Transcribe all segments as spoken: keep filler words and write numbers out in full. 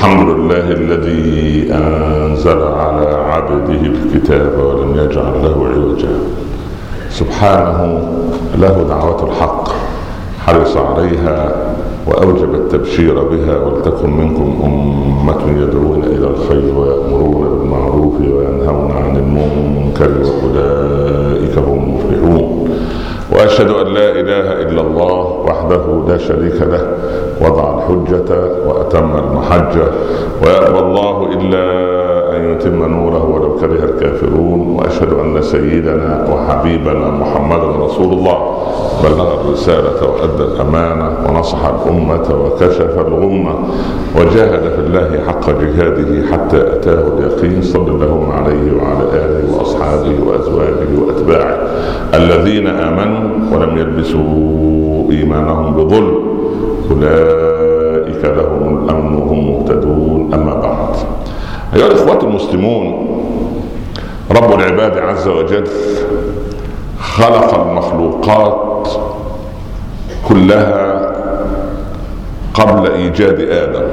الحمد لله الذي أنزل على عبده الكتاب ولم يجعل له عوجا. سبحانه له دعوة الحق حرص عليها وأوجب التبشير بها. ولتكن منكم أمة يدعون إلى الخير ويأمرون بالمعروف وينهون عن المنكر وأولئك هم المفلحون. وأشهد أن لا إله إلا الله وحده لا شريك له وضع الحجة وأتم المحجة ويأبى الله إلا أن يتم نوره ولو كره الكافرون. وأشهد أن سيدنا وحبيبنا محمد رسول الله بلغ الرسالة وأدى الأمانة ونصح الأمة وكشف الغمة وجاهد في الله حق جهاده حتى أتاه اليقين. صلى الله عليه وعلى آله وأصحابه وأزواجه وأتباعه الذين آمنوا ولم يلبسوا إيمانهم بظلم أولئك لهم الأمن وهم مهتدون. أما بعد، أيها الإخوة المسلمون، رب العباد عز وجل خلق المخلوقات كلها قبل إيجاد آدم،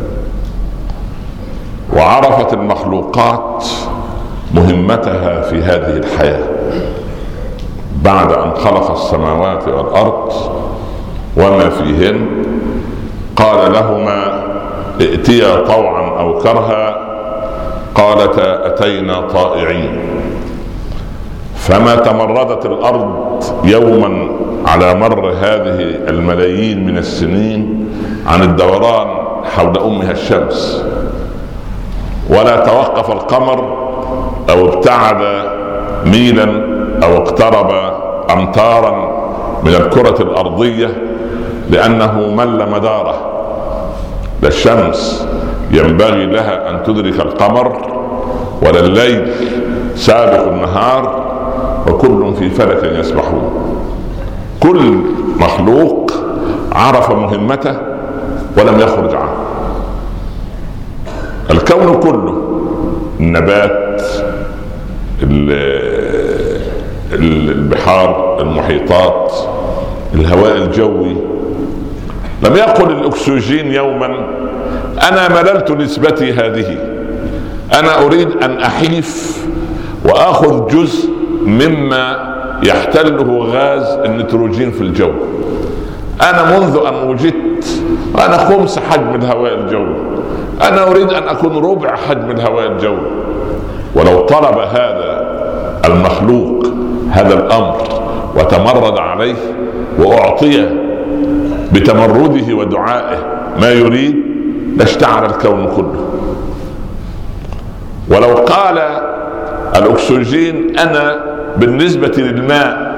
وعرفت المخلوقات مهمتها في هذه الحياة بعد أن خلق السماوات والأرض وما فيهن. قال لهما ائتيا طوعا أو كرها قالتا أتينا طائعين. فما تمردت الأرض يوما على مر هذه الملايين من السنين عن الدوران حول أمها الشمس، ولا توقف القمر أو ابتعد ميلا أو اقترب أمتارا من الكرة الأرضية، لأنه مل مداره. لا الشمس ينبغي لها أن تدرك القمر ولا الليل سابق النهار، وكل في فلك يسبحون. كل مخلوق عرف مهمته ولم يخرج عنه. الكون كله، النبات، البحار، المحيطات، الهواء الجوي. لم يقل الأكسجين يوما أنا مللت نسبتي هذه، أنا أريد أن أحيف وأخذ جزء مما يحتله غاز النيتروجين في الجو. أنا منذ أن وجدت أنا خمس حجم الهواء الجوي، أنا أريد أن أكون ربع حجم الهواء الجوي. ولو طلب هذا المخلوق هذا الأمر وتمرد عليه وأعطي بتمرده ودعائه ما يريد لاشتعل الكون كله. ولو قال الأكسجين أنا بالنسبة للماء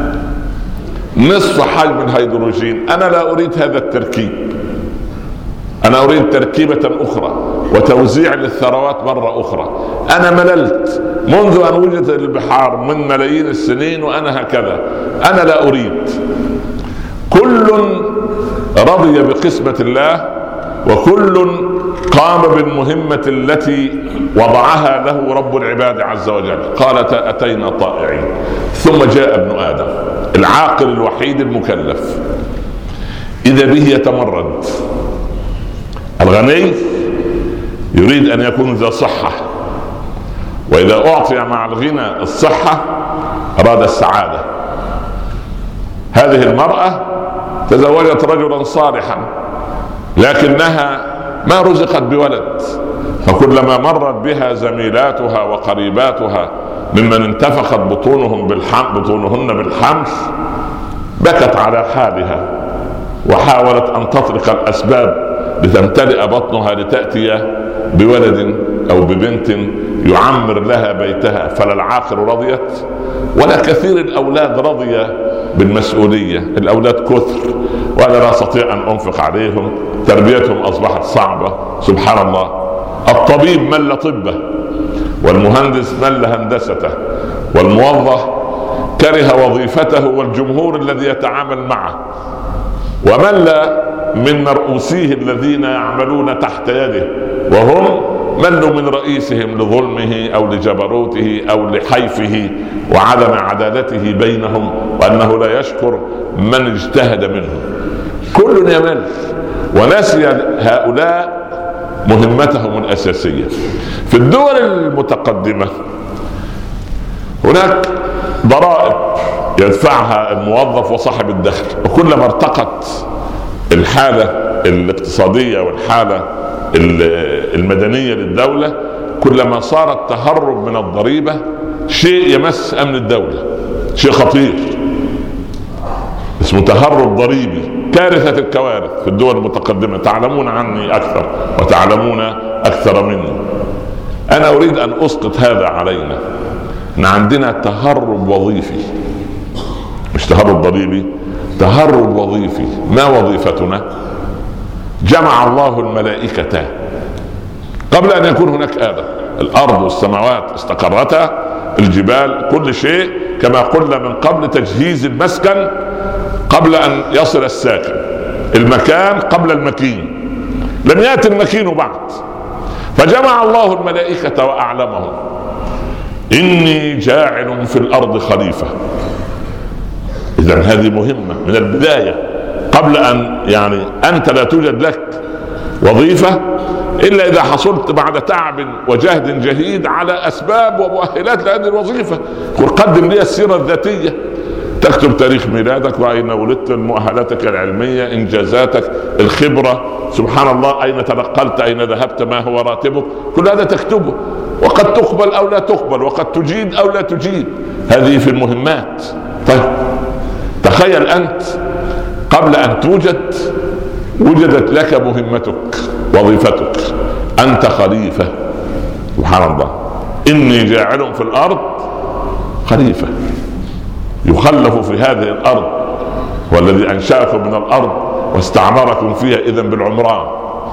نصف حجم الهيدروجين، أنا لا أريد هذا التركيب، أنا أريد تركيبة أخرى وتوزيع للثروات مرة أخرى. أنا مللت منذ أن وجدت البحار من ملايين السنين وأنا هكذا، أنا لا أريد. كل رضي بقسمة الله، وكل قام بالمهمة التي وضعها له رب العباد عز وجل. قالت أتينا طائعين. ثم جاء ابن آدم العاقل الوحيد المكلف، إذا به يتمرد. الغني يريد أن يكون ذا صحة، وإذا أعطي مع الغنى الصحة أراد السعادة. هذه المرأة تزوجت رجلا صالحا لكنها ما رزقت بولد، فكلما مرت بها زميلاتها وقريباتها ممن انتفخت بطونهم بالحمل بطونهن بالحمل بكت على حالها، وحاولت أن تطرق الأسباب لتمتلئ بطنها لتأتي بولد أو ببنت يعمر لها بيتها. فلا العاقل رضيت ولا كثير الأولاد رضي بالمسؤولية. الأولاد كثر وأنا لا أستطيع أن أنفق عليهم، تربيتهم أصبحت صعبة. سبحان الله، الطبيب مل طبه، والمهندس مل هندسته، والموظف كره وظيفته والجمهور الذي يتعامل معه، ومل من مرؤوسيه الذين يعملون تحت يده، وهم ملوا من رئيسهم لظلمه أو لجبروته أو لحيفه وعدم عدالته بينهم، وأنه لا يشكر من اجتهد منه. كل يمل. ونسي هؤلاء مهمتهم الأساسية. في الدول المتقدمة هناك ضرائب يدفعها الموظف وصاحب الدخل، وكلما ارتقت الحالة الاقتصادية والحالة المدنية للدولة كلما صار التهرب من الضريبة شيء يمس أمن الدولة، شيء خطير اسمه تهرب ضريبي، كارثة الكوارث في الدول المتقدمة. تعلمون عني أكثر وتعلمون أكثر مني. أنا أريد أن أسقط هذا علينا، إن عندنا تهرب وظيفي، مش تهرب ضريبي، تهرب وظيفي. ما وظيفتنا؟ جمع الله الملائكة قبل أن يكون هناك آدم. الأرض والسماوات استقرتا، الجبال، كل شيء كما قلنا من قبل، تجهيز المسكن قبل أن يصل الساكن، المكان قبل المكين، لم يأتي المكين بعد. فجمع الله الملائكة وأعلمهم إني جاعل في الأرض خليفة. إذن هذه مهمة من البداية، قبل أن يعني أنت لا توجد لك وظيفة إلا إذا حصلت بعد تعب وجهد جهيد على أسباب ومؤهلات لهذه الوظيفة. قدم لي السيرة الذاتية، تكتب تاريخ ميلادك وأين ولدت، مؤهلاتك العلمية، إنجازاتك، الخبرة، سبحان الله، أين تنقلت، أين ذهبت، ما هو راتبك، كل هذا تكتبه. وقد تقبل أو لا تقبل، وقد تجيد أو لا تجيد، هذه في المهمات. طيب تخيل أنت قبل أن توجد وجدت لك مهمتك، وظيفتك، أنت خليفة. سبحان الله، إني جاعل في الأرض خليفة، يخلف في هذه الأرض، والذي أنشأكم من الأرض واستعمركم فيها إذن بالعمران.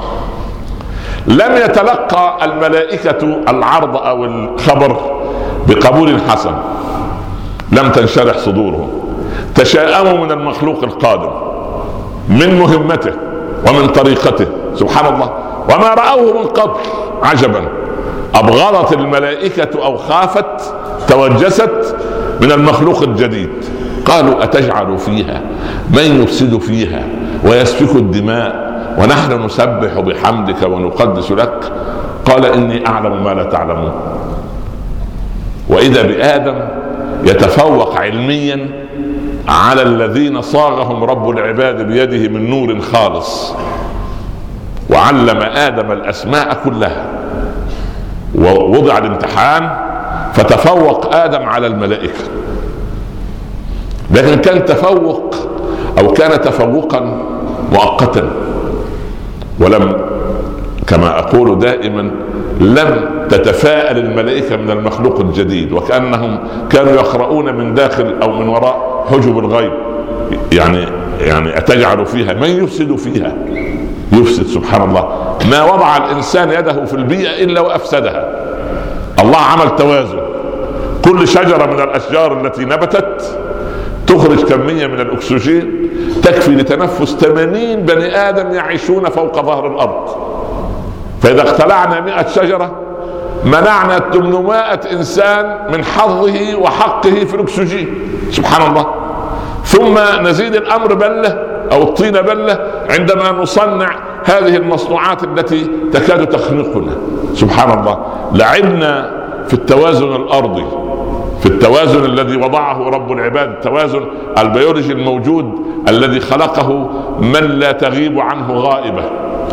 لم يتلقى الملائكة العرض أو الخبر بقبول حسن، لم تنشرح صدورهم، تشاءموا من المخلوق القادم، من مهمته ومن طريقته. سبحان الله، وما رأوه من قبل. عجبا، أبغضت الملائكة أو خافت، توجست من المخلوق الجديد. قالوا أتجعل فيها من يفسد فيها ويسفك الدماء ونحن نسبح بحمدك ونقدس لك؟ قال إني أعلم ما لا تعلمون. وإذا بآدم يتفوق علميا على الذين صاغهم رب العباد بيده من نور خالص، وعلم آدم الأسماء كلها، ووضع الامتحان فتفوق آدم على الملائكة. لكن كان تفوق أو كان تفوقا مؤقتا، ولم، كما أقول دائما، لم تتفاءل الملائكة من المخلوق الجديد، وكأنهم كانوا يقرؤون من داخل أو من وراء حجب الغيب. يعني يعني أتجعل فيها من يفسد فيها، يفسد. سبحان الله، ما وضع الإنسان يده في البيئة إلا وأفسدها. الله عمل توازن، كل شجرة من الأشجار التي نبتت تخرج كمية من الأكسجين تكفي لتنفس ثمانين بني آدم يعيشون فوق ظهر الأرض. فإذا اقتلعنا مئة شجرة منعنا ثمانمائة إنسان من حظه وحقه في الأكسجين. سبحان الله. ثم نزيد الأمر بلة أو الطين بلة عندما نصنع هذه المصنوعات التي تكاد تخنقنا. سبحان الله، لعبنا في التوازن الأرضي، في التوازن الذي وضعه رب العباد، التوازن البيولوجي الموجود الذي خلقه من لا تغيب عنه غائبة.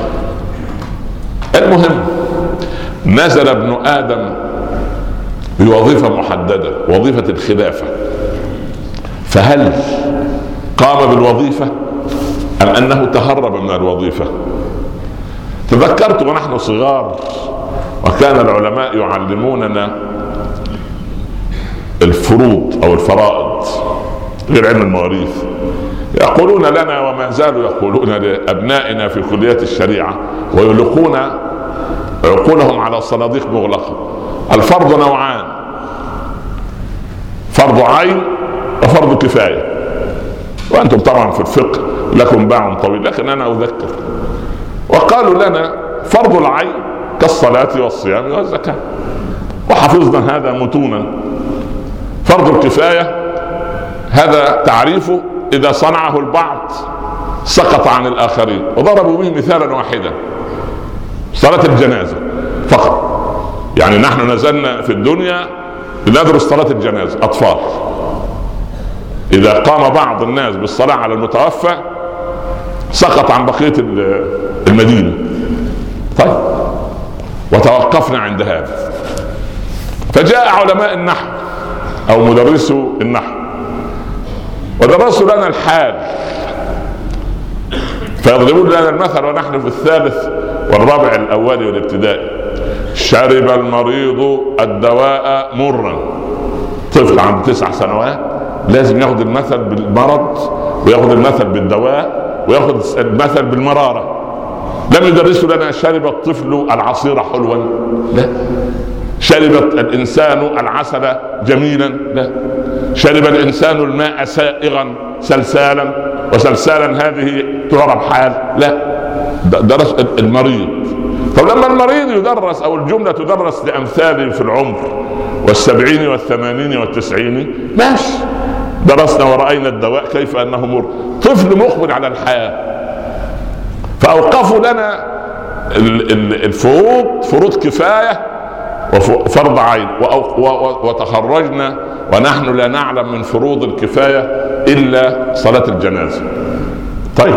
المهم، نزل ابن آدم بوظيفة محددة، وظيفة الخلافة. فهل قام بالوظيفة أم أنه تهرب من الوظيفة؟ تذكرت ونحن صغار وكان العلماء يعلموننا الفروض أو الفرائض غير علم المواريث، يقولون لنا وما زالوا يقولون لأبنائنا في كليات الشريعة ويلقون عقولهم على صناديق مغلقة: الفرض نوعان، فرض عين وفرض كفاية. وأنتم طبعا في الفقه لكم باع طويل، لكن أنا أذكر. وقالوا لنا فرض العين كالصلاة والصيام والزكاة، وحفظنا هذا متونا. فرض الكفاية هذا تعريفه إذا صنعه البعض سقط عن الآخرين، وضربوا به مثالا واحدا: صلاة الجنازة فقط. يعني نحن نزلنا في الدنيا لندرس صلاة الجنازة أطفال. إذا قام بعض الناس بالصلاة على المتوفى سقط عن بقية المدينة. طيب، وتوقفنا عند هذا. فجاء علماء النحو أو مدرسو النحو ودرسوا لنا الحال، فيضربون لنا المثل ونحن في الثالث والرابع الأولي والابتدائي. شرب المريض الدواء مرا. طفل عنده تسع سنوات لازم ياخذ المثل بالمرض وياخذ المثل بالدواء وياخذ المثل بالمرارة. لم يدرسوا لنا شرب الطفل العصير حلوا، لا. شرب الإنسان العسل جميلا، لا. شرب الإنسان الماء سائغا سلسالا وسلسالا هذه تعرب حال، لا. درس المريض. طب لما المريض يدرس أو الجملة تدرس لأمثاله في العمر والسبعين والثمانين والتسعين ماشي، درسنا ورأينا الدواء كيف أنه مر. طفل مقبل على الحياة فأوقفوا لنا الفروض، فروض كفاية وفرض عين، وتخرجنا ونحن لا نعلم من فروض الكفاية إلا صلاة الجنازة. طيب،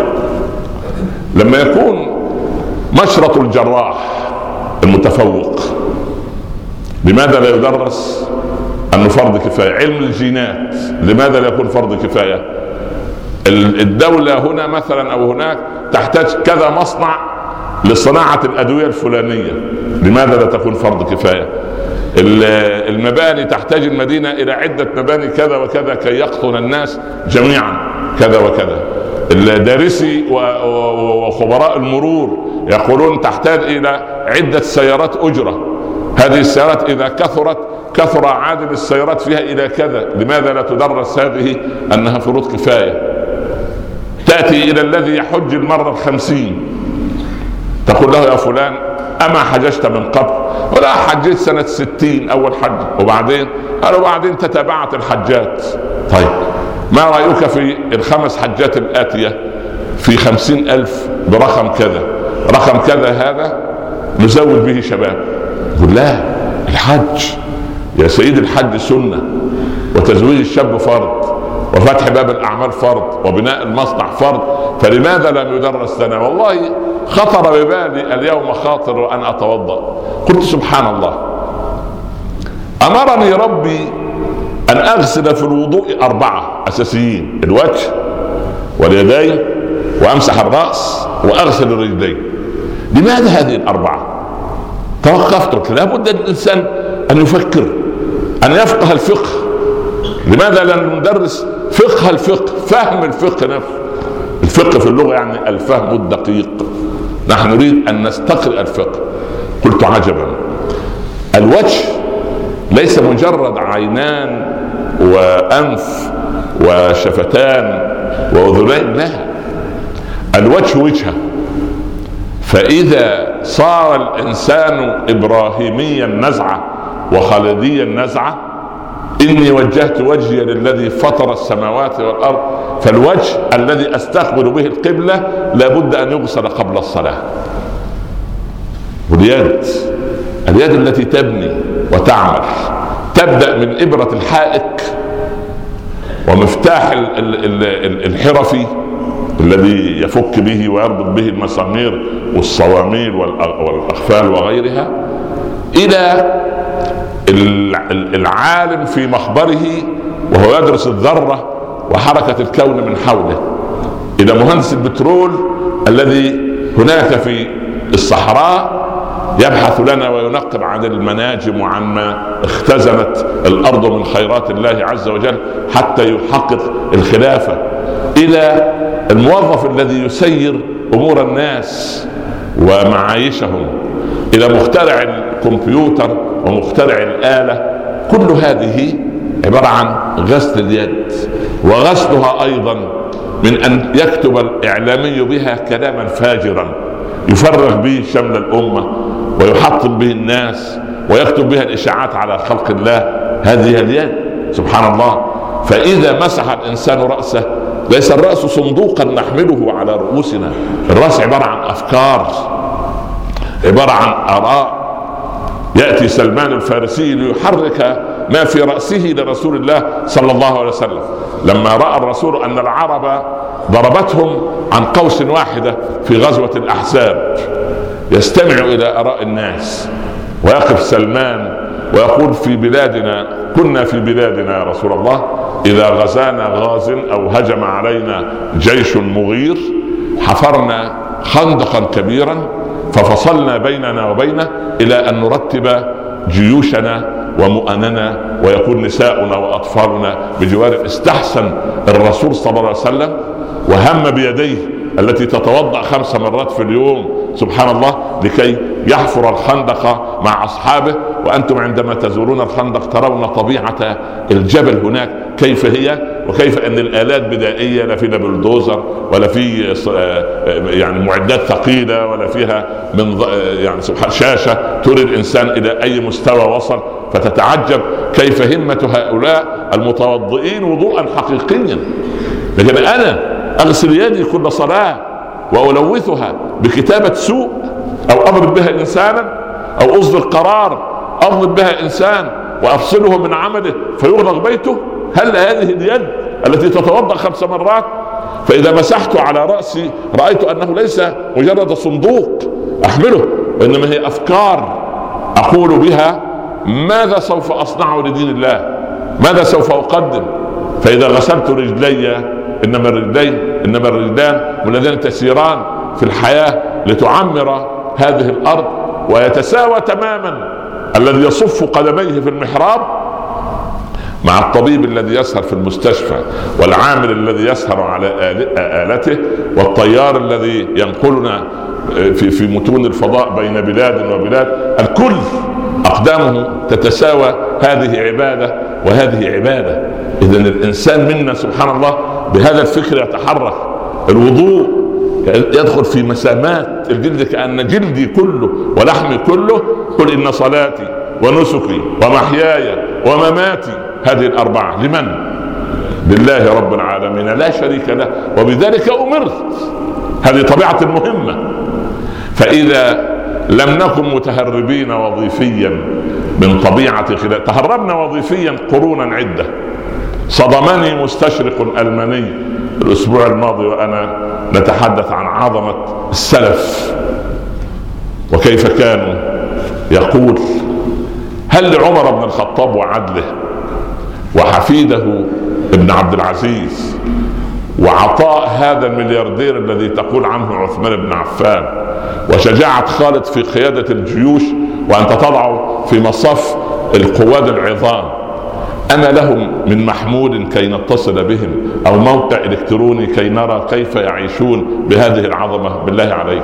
لما يكون مشرط الجراح المتفوق لماذا لا يدرس أنه فرض كفاية؟ علم الجينات لماذا لا يكون فرض كفاية؟ الدولة هنا مثلا أو هناك تحتاج كذا مصنع لصناعة الأدوية الفلانية، لماذا لا تكون فرض كفاية؟ المباني تحتاج المدينة إلى عدة مباني كذا وكذا كي يقطن الناس جميعا كذا وكذا. الدارسي وخبراء المرور يقولون تحتاج إلى عدة سيارات أجرة، هذه السيارات إذا كثرت كثر عدد السيارات فيها إلى كذا. لماذا لا تدرس هذه أنها فروض كفاية؟ تأتي إلى الذي يحج المرة الخمسين تقول له يا فلان أما حججت من قبل؟ ولا حجيت سنة ستين أول حج، وبعدين قالوا بعدين تتابعت الحجات. طيب، ما رأيك في الخمس حجات الآتية في خمسين ألف برقم كذا، رقم كذا هذا نزود به شباب؟ يقول لا، الحج يا سيد الحج سنة، وتزويج الشاب فرض، وفتح باب الأعمال فرض، وبناء المصنع فرض، فلماذا لم يدرس لنا؟ والله خطر ببالي اليوم خاطر وأنا أتوضأ، قلت سبحان الله، أمرني ربي أن أغسل في الوضوء أربعة أساسيين: الوجه واليدين وأمسح الرأس وأغسل الرجلين. لماذا هذه الأربعة؟ توقفت، لابد الإنسان أن يفكر، أن يفقه الفقه. لماذا لا ندرس فقه الفقه، فهم الفقه نفسه؟ الفقه في اللغة يعني الفهم الدقيق، نحن نريد أن نستقرئ الفقه. قلت عجبا، الوجه ليس مجرد عينان وأنف وشفتان وأذنين، لا، الوجه وجهه. فإذا صار الإنسان إبراهيميا نزعة وخالديا نزعة، إني وجهت وجهي للذي فطر السماوات والأرض، فالوجه الذي أستقبل به القبلة لابد أن يغسل قبل الصلاة. واليد، اليد التي تبني وتعمل، تبدأ من إبرة الحائك ومفتاح الحرفي الذي يفك به ويربط به المسامير والصواميل والأخفال وغيرها، إلى العالم في مخبره وهو يدرس الذرة وحركة الكون من حوله، إلى مهندس البترول الذي هناك في الصحراء يبحث لنا وينقب عن المناجم وعن ما اختزنت الأرض من خيرات الله عز وجل حتى يحقق الخلافة، إلى الموظف الذي يسير أمور الناس ومعايشهم، إلى مخترع الكمبيوتر ومخترع الآلة. كل هذه عبارة عن غسل اليد، وغسلها أيضا من أن يكتب الإعلامي بها كلاما فاجرا يفرغ به شمل الأمة ويحطم به الناس ويكتب بها الإشاعات على خلق الله. هذه اليد سبحان الله. فإذا مسح الإنسان رأسه، ليس الرأس صندوقا نحمله على رؤوسنا، الرأس عبارة عن أفكار، عبارة عن آراء. يأتي سلمان الفارسي ليحرك ما في رأسه لرسول الله صلى الله عليه وسلم. لما رأى الرسول أن العرب ضربتهم عن قوس واحدة في غزوة الأحزاب، يستمع إلى آراء الناس، ويقف سلمان ويقول: في بلادنا، كنا في بلادنا يا رسول الله، إذا غزانا غاز أو هجم علينا جيش مغير حفرنا خندقا كبيرا ففصلنا بيننا وبينه إلى أن نرتب جيوشنا ومؤننا ويكون نساؤنا وأطفالنا بجوار. استحسن الرسول صلى الله عليه وسلم وهم بيديه التي تتوضأ خمس مرات في اليوم سبحان الله لكي يحفر الخندق مع أصحابه. وأنتم عندما تزورون الخندق ترون طبيعة الجبل هناك كيف هي، وكيف أن الآلات بدائية، لا في بلدوزر ولا في يعني معدات ثقيلة ولا فيها من يعني سبحان شاشة تري الإنسان إلى أي مستوى وصل. فتتعجب كيف همة هؤلاء المتوضئين وضوءا حقيقيا. لكن أنا أغسل يدي كل صلاة وألوثها بكتابة سوء، أو أضرب بها إنسانا، أو أصدر قرار أضرب بها إنسان وأفصله من عمله فيغلق بيته. هل هذه اليد التي تتوضأ خمس مرات؟ فإذا مسحت على رأسي رأيت أنه ليس مجرد صندوق أحمله، وإنما هي أفكار أقول بها ماذا سوف أصنع لدين الله، ماذا سوف أقدم. فإذا غسلت رجلي، إنما الرجلين إنما الرجلان والذين تسيران في الحياة لتعمر هذه الأرض. ويتساوى تماما الذي يصف قدميه في المحراب مع الطبيب الذي يسهر في المستشفى، والعامل الذي يسهر على آلته، والطيار الذي ينقلنا في في متون الفضاء بين بلاد وبلاد. الكل أقدامه تتساوى. هذه عبادة وهذه عبادة. إذن الإنسان منا سبحان الله بهذا الفكر يتحرك. الوضوء يدخل في مسامات الجلد كأن جلدي كله ولحمي كله. قل إن صلاتي ونسكي ومحياي ومماتي هذه الأربعة لمن؟ لله رب العالمين لا شريك له، وبذلك أمرت. هذه طبيعة المهمة. فإذا لم نكن متهربين وظيفيا من طبيعة خلال، تهربنا وظيفيا قرونا عدة. صدمني مستشرق ألماني الأسبوع الماضي وأنا نتحدث عن عظمة السلف وكيف كانوا. يقول: هل لعمر بن الخطاب وعدله وحفيده ابن عبد العزيز وعطاء هذا الملياردير الذي تقول عنه عثمان بن عفان وشجاعة خالد في قيادة الجيوش وأنت تضعه في مصف القواد العظام، أما لهم من محمول كي نتصل بهم أو موقع إلكتروني كي نرى كيف يعيشون بهذه العظمة؟ بالله عليك.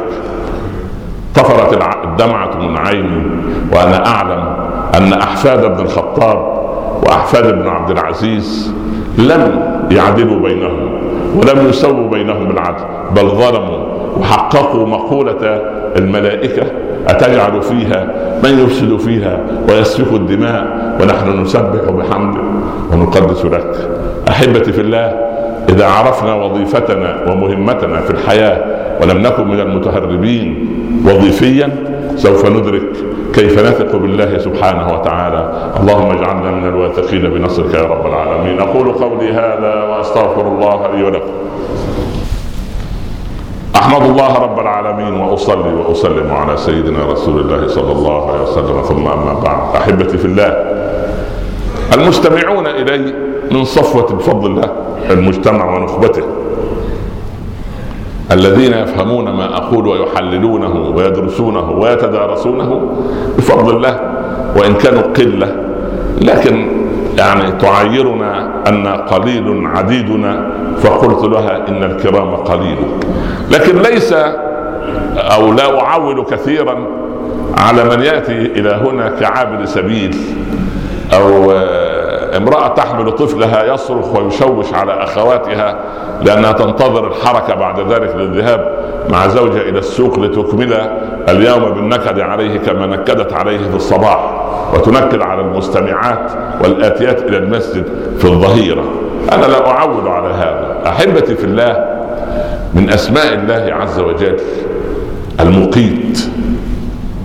طفرت الدمعة من عيني وأنا أعلم أن أحفاد ابن الخطاب وأحفاد ابن عبد العزيز لم يعدلوا بينهم ولم يسووا بينهم بالعدل، بل ظلموا وحققوا مقولة الملائكة: أتجعل فيها من يفسد فيها ويسفك الدماء ونحن نسبح بحمدك ونقدس لك. أحبتي في الله، إذا عرفنا وظيفتنا ومهمتنا في الحياة ولم نكن من المتهربين وظيفيا سوف ندرك كيف نثق بالله سبحانه وتعالى. اللهم اجعلنا من الواثقين بنصرك يا رب العالمين. أقول قولي هذا وأستغفر الله لي ولكم. أحمد الله رب العالمين وأصلي وأسلم على سيدنا رسول الله صلى الله عليه وسلم، ثم أما بعد. أحبتي في الله، المستمعون إلي من صفوة بفضل الله المجتمع ونخبته الذين يفهمون ما أقول ويحللونه ويدرسونه ويتدارسونه بفضل الله، وإن كانوا قلة لكن يعني تعيرنا أن قليل عديدنا، فقلت لها إن الكرام قليل. لكن ليس أو لا أعول كثيرا على من يأتي إلى هنا كعابر سبيل أو امرأة تحمل طفلها يصرخ ويشوش على أخواتها لأنها تنتظر الحركة بعد ذلك للذهاب مع زوجها إلى السوق لتكمل اليوم بالنكد عليه كما نكدت عليه في الصباح وتنكد على المستمعات والآتيات إلى المسجد في الظهيرة. أنا لا أعول على هذا. أحبتي في الله، من أسماء الله عز وجل المقيت،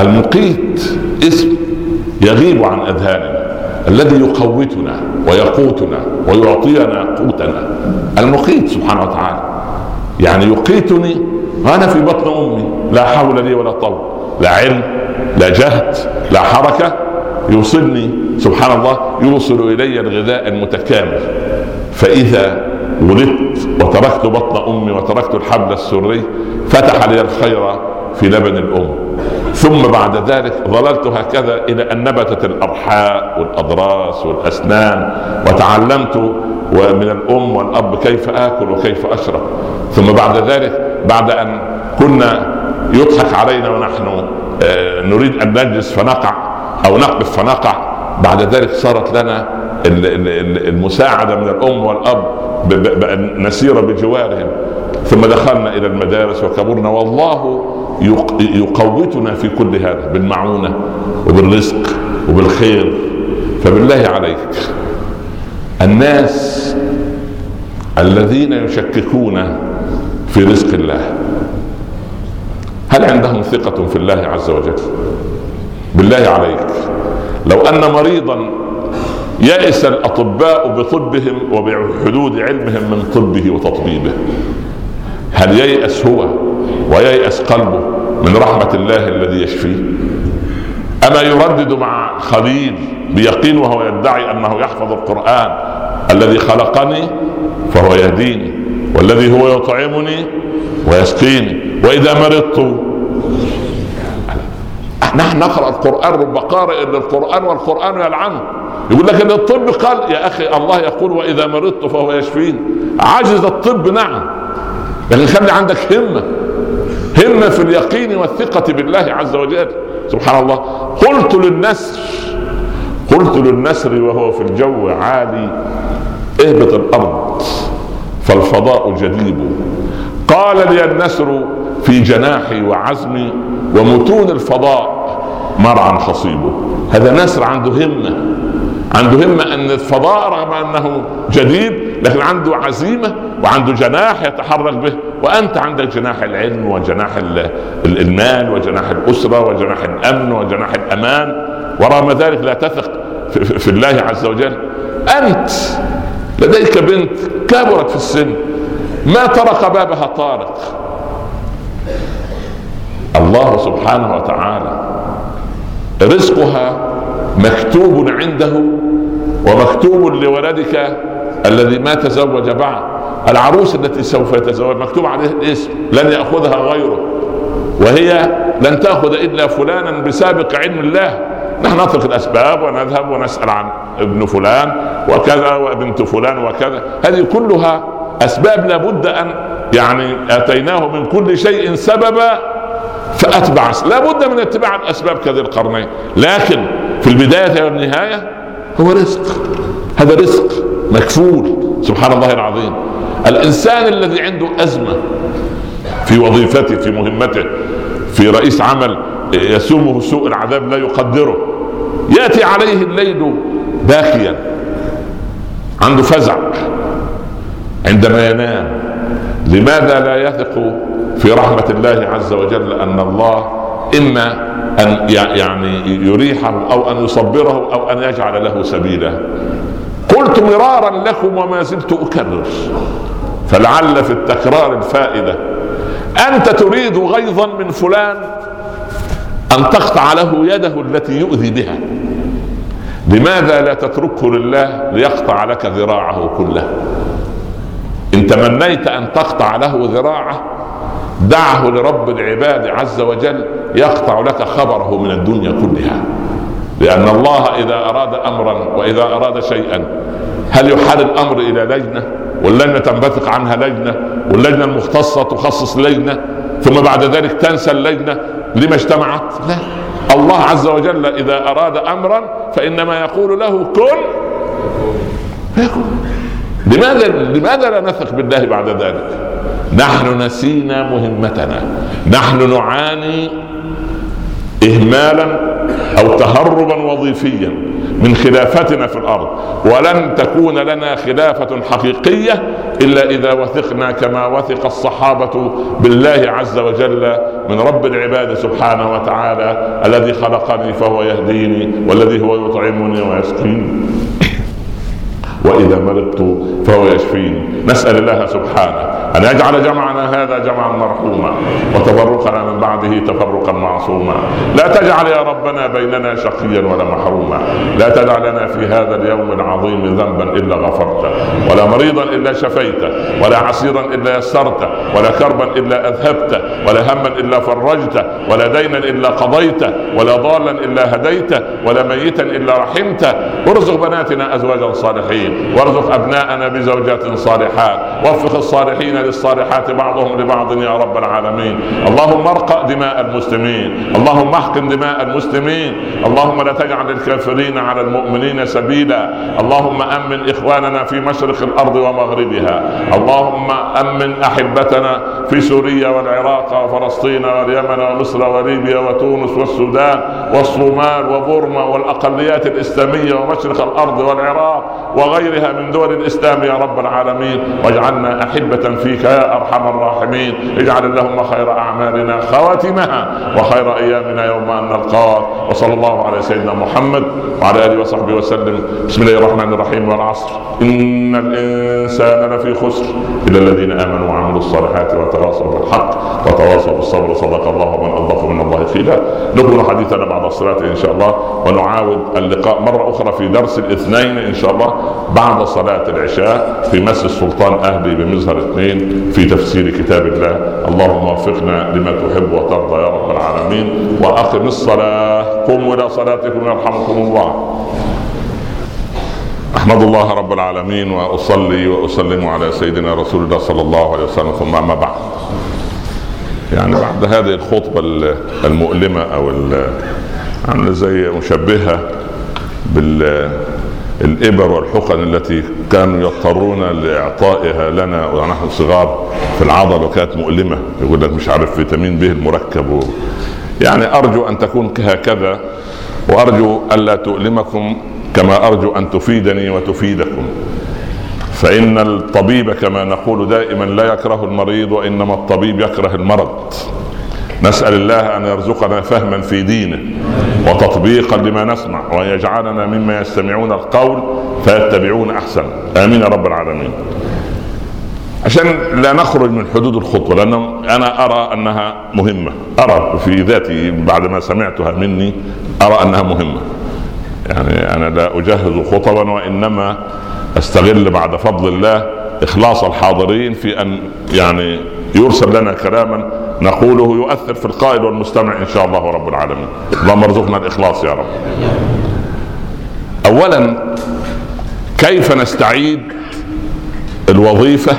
المقيت اسم يغيب عن أذهاننا، الذي يقوتنا ويقوتنا ويعطينا قوتنا. المقيت سبحانه وتعالى يعني يقيتني وأنا في بطن أمي، لا حول لي ولا طول، لا علم لا جهد لا حركة، يوصلني سبحان الله، يوصل إلي الغذاء المتكامل. فإذا ولدت وتركت بطن أمي وتركت الحبل السري فتح لي الخير في لبن الأم، ثم بعد ذلك ظللت هكذا إلى أن نبتت الأرحاء والأضراس والأسنان، وتعلمت من الأم والأب كيف آكل وكيف أشرب. ثم بعد ذلك بعد أن كنا يضحك علينا ونحن نريد أن نجلس فنقع أو نقف فنقع، بعد ذلك صارت لنا المساعدة من الأم والأب بأن نسير بجوارهم. ثم دخلنا إلى المدارس وكبرنا، والله يقوتنا في كل هذا بالمعونة وبالرزق وبالخير. فبالله عليك، الناس الذين يشككون في رزق الله هل عندهم ثقة في الله عز وجل؟ بالله عليك، لو أن مريضا يأس الأطباء بطبهم وبحدود علمهم من طبه وتطبيبه، هل ييأس هو وييأس قلبه من رحمة الله الذي يشفيه؟ أما يردد مع خليل بيقين وهو يدعي أنه يحفظ القرآن: الذي خلقني فهو يهديني، والذي هو يطعمني ويسقيني، وإذا مرضت. نحن نقرأ القرآن، رب قارئ للقرآن والقرآن يلعنه. يقول لك ان الطب قال، يا اخي الله يقول واذا مرضت فهو يشفين. عجز الطب نعم، لكن خلي عندك همة همة في اليقين والثقة بالله عز وجل. سبحان الله. قلت للنسر قلت للنسر وهو في الجو عالي: اهبط الارض فالفضاء جديد. قال لي النسر في جناحي وعزمي: ومتون الفضاء مرعى خصيبه. هذا نسر عنده همة، عنده همة أن الفضاء رغم أنه جديد لكن عنده عزيمة وعنده جناح يتحرك به. وأنت عندك جناح العلم وجناح المال وجناح الأسرة وجناح الأمن وجناح الأمان، ورغم ذلك لا تثق في الله عز وجل. أنت لديك بنت كبرت في السن، ما طرق بابها طارق. الله سبحانه وتعالى رزقها مكتوب عنده ومكتوب لولدك الذي ما تزوج بعد. العروس التي سوف يتزوج مكتوب عليه الاسم، لن يأخذها غيره، وهي لن تأخذ إلا فلانا بسابق علم الله. نحن نترك الأسباب ونذهب ونسأل عن ابن فلان وكذا وبنت فلان وكذا، هذه كلها أسباب لابد أن يعني أتيناه من كل شيء سببا فأتبع. لابد من اتباع الأسباب كذي القرنين، لكن في البداية والنهاية هو رزق. هذا رزق مكفول. سبحان الله العظيم. الإنسان الذي عنده أزمة في وظيفته في مهمته، في رئيس عمل يسومه سوء العذاب لا يقدره، يأتي عليه الليل باكيا، عنده فزع عندما ينام. لماذا لا يثق في رحمة الله عز وجل أن الله إما أن يعني يريحه أو أن يصبره أو أن يجعل له سبيلا؟ قلت مرارا لكم وما زلت أكرر، فلعل في التكرار الفائدة. أنت تريد غيظا من فلان أن تقطع له يده التي يؤذي بها، لماذا لا تتركه لله ليقطع لك ذراعه كله؟ إن تمنيت أن تقطع له ذراعه دعه لرب العباد عز وجل يقطع لك خبره من الدنيا كلها. لأن الله إذا أراد أمرا وإذا أراد شيئا، هل يحال الأمر إلى لجنة واللجنة تنبثق عنها لجنة واللجنة المختصة تخصص لجنة ثم بعد ذلك تنسى اللجنة لما اجتمعت؟ لا، الله عز وجل إذا أراد أمرا فإنما يقول له كن فيكون. لماذا لماذا لا نثق بالله بعد ذلك؟ نحن نسينا مهمتنا، نحن نعاني إهمالا أو تهربا وظيفيا من خلافتنا في الأرض، ولن تكون لنا خلافة حقيقية إلا إذا وثقنا كما وثق الصحابة بالله عز وجل من رب العباد سبحانه وتعالى الذي خلقني فهو يهديني، والذي هو يطعمني ويسقيني، وإذا مرضت فهو يشفيني. نسأل الله سبحانه أن يجعل جمعنا هذا جمعا مرحوما، وتفرقنا من بعده تفرقا معصوما. لا تجعل يا ربنا بيننا شقيا ولا محروما. لا تدع لنا في هذا اليوم العظيم ذنبا إلا غفرته، ولا مريضا إلا شفيته، ولا عسيرا إلا يسرته، ولا كربا إلا أذهبته، ولا هما إلا فرجته، ولا دينا إلا قضيته، ولا ضالا إلا هديته، ولا ميتا إلا رحمته. ارزق بناتنا أزواجا صالحين، وارزق أبناءنا بزوجات صالحات، ووفق الصالحين للصالحات بعضهم لبعض يا رب العالمين. اللهم ارقى دماء المسلمين، اللهم احقن دماء المسلمين، اللهم لا تجعل للكافرين على المؤمنين سبيلا. اللهم أمن إخواننا في مشرق الأرض ومغربها، اللهم أمن أحبتنا في سوريا والعراق وفلسطين واليمن ومصر وليبيا وتونس والسودان والصومال وبورما والأقليات الإسلامية ومشرق الأرض والعراق وغيرها من دول الإسلام يا رب العالمين، واجعلنا أحبة فيك يا أرحم الراحمين. اجعل اللهم خير أعمالنا خواتمها، وخير أيامنا يوم أن نلقاك. وصلى الله على سيدنا محمد وعلى آله وصحبه وسلم. بسم الله الرحمن الرحيم. والعصر إن الإنسان لفي خسر إلا الذين آمنوا وعملوا الصالحات وتواصوا بالحق وتواصوا بالصبر. صدق الله ومن أصدق من الله قيلا. نكمل حديثنا بعد الصلاة إن شاء الله، ونعاود اللقاء مرة أخرى في درس الاثنين إن شاء الله بعد صلاة العشاء في مسجد سلطان أهلي بمزهر اثنين في تفسير كتاب الله. اللهم وفقنا لما تحب وترضى يا رب العالمين. وأقم الصلاة، قوموا إلى صلاتكم يرحمكم الله. أحمد الله رب العالمين وأصلي وأسلم على سيدنا رسول الله صلى الله عليه وسلم، ثم أما بعد. يعني بعد هذه الخطبة المؤلمة أو عاملة زي مشبهة بالإبر والحقن التي كانوا يضطرون لإعطائها لنا ونحن صغار في العضل، وكانت مؤلمة. يقول لك مش عارف فيتامين به المركب و... يعني أرجو أن تكون هكذا، وأرجو ألا تؤلمكم كما أرجو أن تفيدني وتفيدكم. فإن الطبيب كما نقول دائما لا يكره المريض، وإنما الطبيب يكره المرض. نسأل الله أن يرزقنا فهما في دينه وتطبيقا لما نسمع، وأن يجعلنا مما يستمعون القول فيتبعون أحسن. آمين يا رب العالمين. عشان لا نخرج من حدود الخطبة، لأن أنا أرى أنها مهمة، أرى في ذاتي بعد ما سمعتها مني أرى أنها مهمة. يعني أنا لا أجهز خطبا، وإنما أستغل بعد فضل الله إخلاص الحاضرين في أن يعني يرسل لنا كلاما نقوله يؤثر في القائل والمستمع إن شاء الله رب العالمين. اللهم ارزقنا الإخلاص يا رب. أولا، كيف نستعيد الوظيفة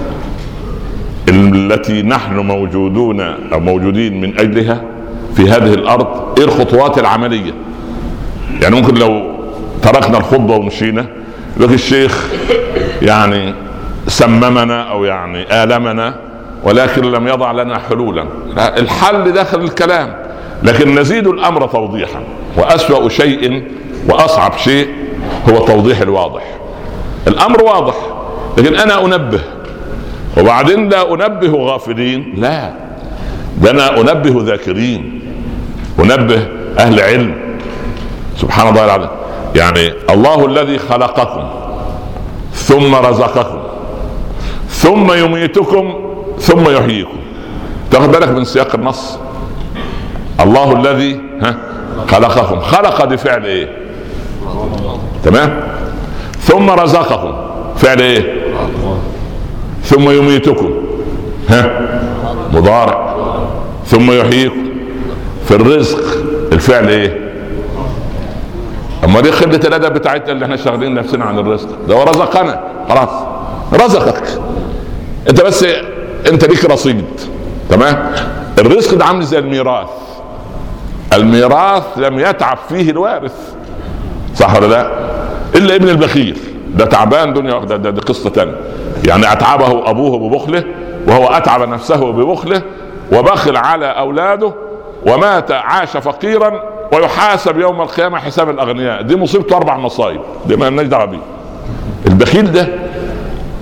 التي نحن موجودون أو موجودين من أجلها في هذه الأرض؟ إيه الخطوات العملية؟ يعني ممكن لو تركنا الخطبة ومشينا لكن الشيخ يعني سممنا أو يعني آلمنا، ولكن لم يضع لنا حلولا. الحل داخل الكلام، لكن نزيد الأمر توضيحا. وأسوأ شيء وأصعب شيء هو توضيح الواضح. الأمر واضح لكن أنا أنبه، وبعدين لا أنبه غافلين، لا، ده أنا أنبه ذاكرين، أنبه أهل علم. سبحان الله العظيم. يعني الله الذي خلقكم ثم رزقكم ثم يميتكم ثم يحييكم. تاخد بالك من سياق النص. الله الذي ها خلقكم، خلق دي فعل ايه؟ تمام. ثم رزقكم فعل ايه؟ ثم يميتكم ها مضارع. ثم يحييكم في الرزق الفعل ايه؟ اما دي خلة الادب بتاعتنا اللي احنا شغالين نفسنا عن الرزق ده. ورزقنا خلاص، رزقك انت، بس انت ليك رصيد. تمام. الرزق ده عامل زي الميراث. الميراث لم يتعب فيه الوارث، صح ولا لا؟ الا ابن البخيل ده تعبان دنيا، ده, ده, ده قصة تانية. يعني اتعبه ابوه ببخله، وهو اتعب نفسه ببخله وبخل على اولاده ومات عاش فقيرا، ويحاسب يوم القيامة حساب الأغنياء. دي مصيبته أربع مصايب، دي ما لناش دعوة بيه. البخيل ده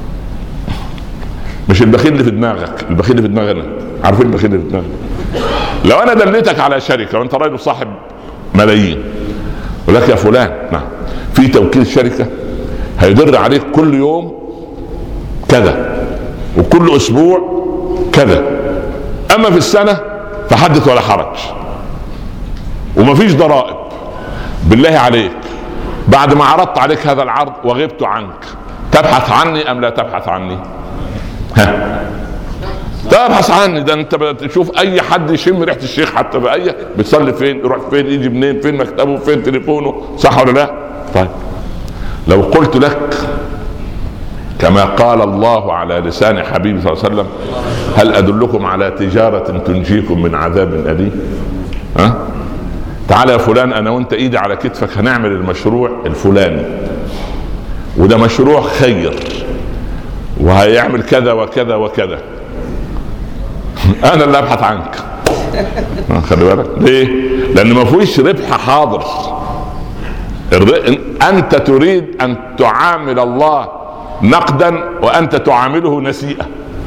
مش البخيل اللي في دماغك، البخيل اللي في دماغنا. عارفين البخيل اللي في دماغنا؟ لو انا دليتك على شركه وانت راجل صاحب ملايين، ولك يا فلان نعم في توكيل شركه هيدر عليك كل يوم كذا وكل اسبوع كذا، اما في السنه فحدث ولا حرج ومفيش ضرائب، بالله عليك بعد ما عرضت عليك هذا العرض وغبت عنك تبحث عني ام لا تبحث عني؟ ها تبحث عني. ده انت بتشوف اي حد يشم ريحه الشيخ حتى باي بتصلي فين، يروح فين، يجي منين، فين مكتبه، فين تليفونه، صح ولا لا؟ طيب لو قلت لك كما قال الله على لسان حبيبه صلى الله عليه وسلم هل ادلكم على تجاره تنجيكم من عذاب اليم؟ ها تعالى يا فلان انا وانت ايدي على كتفك هنعمل المشروع الفلاني، وده مشروع خير وهيعمل كذا وكذا وكذا، انا اللي ابحث عنك. خلي بالك ليه؟ لان ما فيش ربح حاضر. انت تريد ان تعامل الله نقدا وانت تعامله نسيئة.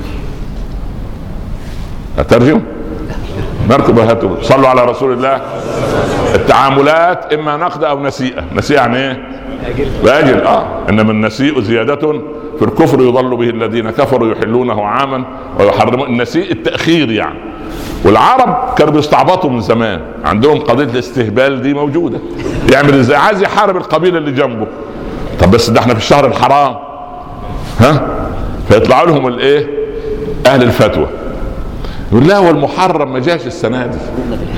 اترجم نركب هاتوا صلوا على رسول الله. التعاملات اما نقد او نسيئة. نسيئة يعني ايه؟ باجل. اه انما النسيء زيادة في الكفر يضل به الذين كفروا يحلونه عاما ويحرمون. النسيء التأخير يعني. والعرب كانوا بيستعبطوا من زمان، عندهم قضية الاستهبال دي موجودة. يعمل ازاي؟ عايز يحارب القبيلة اللي جنبه. طب بس ده احنا في الشهر الحرام، ها؟ فيطلعوا لهم الايه؟ اهل الفتوى يقول لا والمحرم ما جاش السنة دي،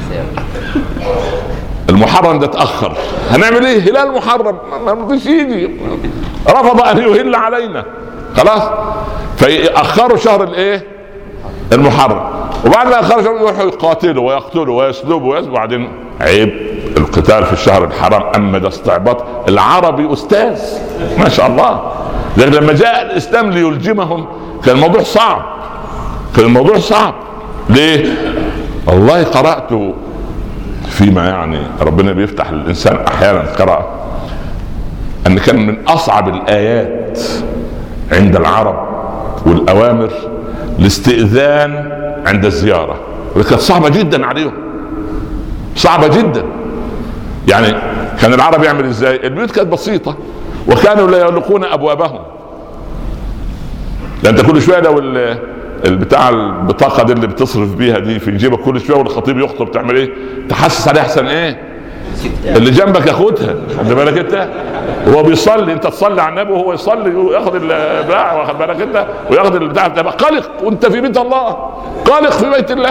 المحرم ده تأخر، هنعمل ايه؟ هلال محرم ما رضيش يجي، رفض ان يهل علينا، خلاص فيأخروا شهر الايه؟ المحرم. وبعد ما اخروا شهر يروحوا يقاتلوا ويقتلوا ويسلبوا ويسلبوا. بعدين عيب القتال في الشهر الحرام. اما ده استعباط. العربي استاذ ما شاء الله، لكن لما جاء الاسلام ليلجمهم كان الموضوع صعب، كان الموضوع صعب. ليه؟ والله قرأت فيما يعني ربنا بيفتح للإنسان أحيانا قراءة أن كان من أصعب الآيات عند العرب والأوامر الاستئذان عند الزيارة، كانت صعبة جدا عليهم، صعبة جدا. يعني كان العرب يعمل إزاي؟ البيوت كانت بسيطة وكانوا لا يغلقون أبوابهم، لأن كل شوية لو البتاع البطاقه دي اللي بتصرف بيها دي في جيبك كل شويه والخطيب يخطب تعمل ايه؟ تحسس عليه احسن ايه؟ اللي جنبك ياخدها. خد بالك انت وهو بيصلي، انت تصلي على النبي وهو يصلي وياخد البتاع، واخد بالك انت وياخد البتاع، تبقى قلق وانت في بيت الله، قلق في بيت الله.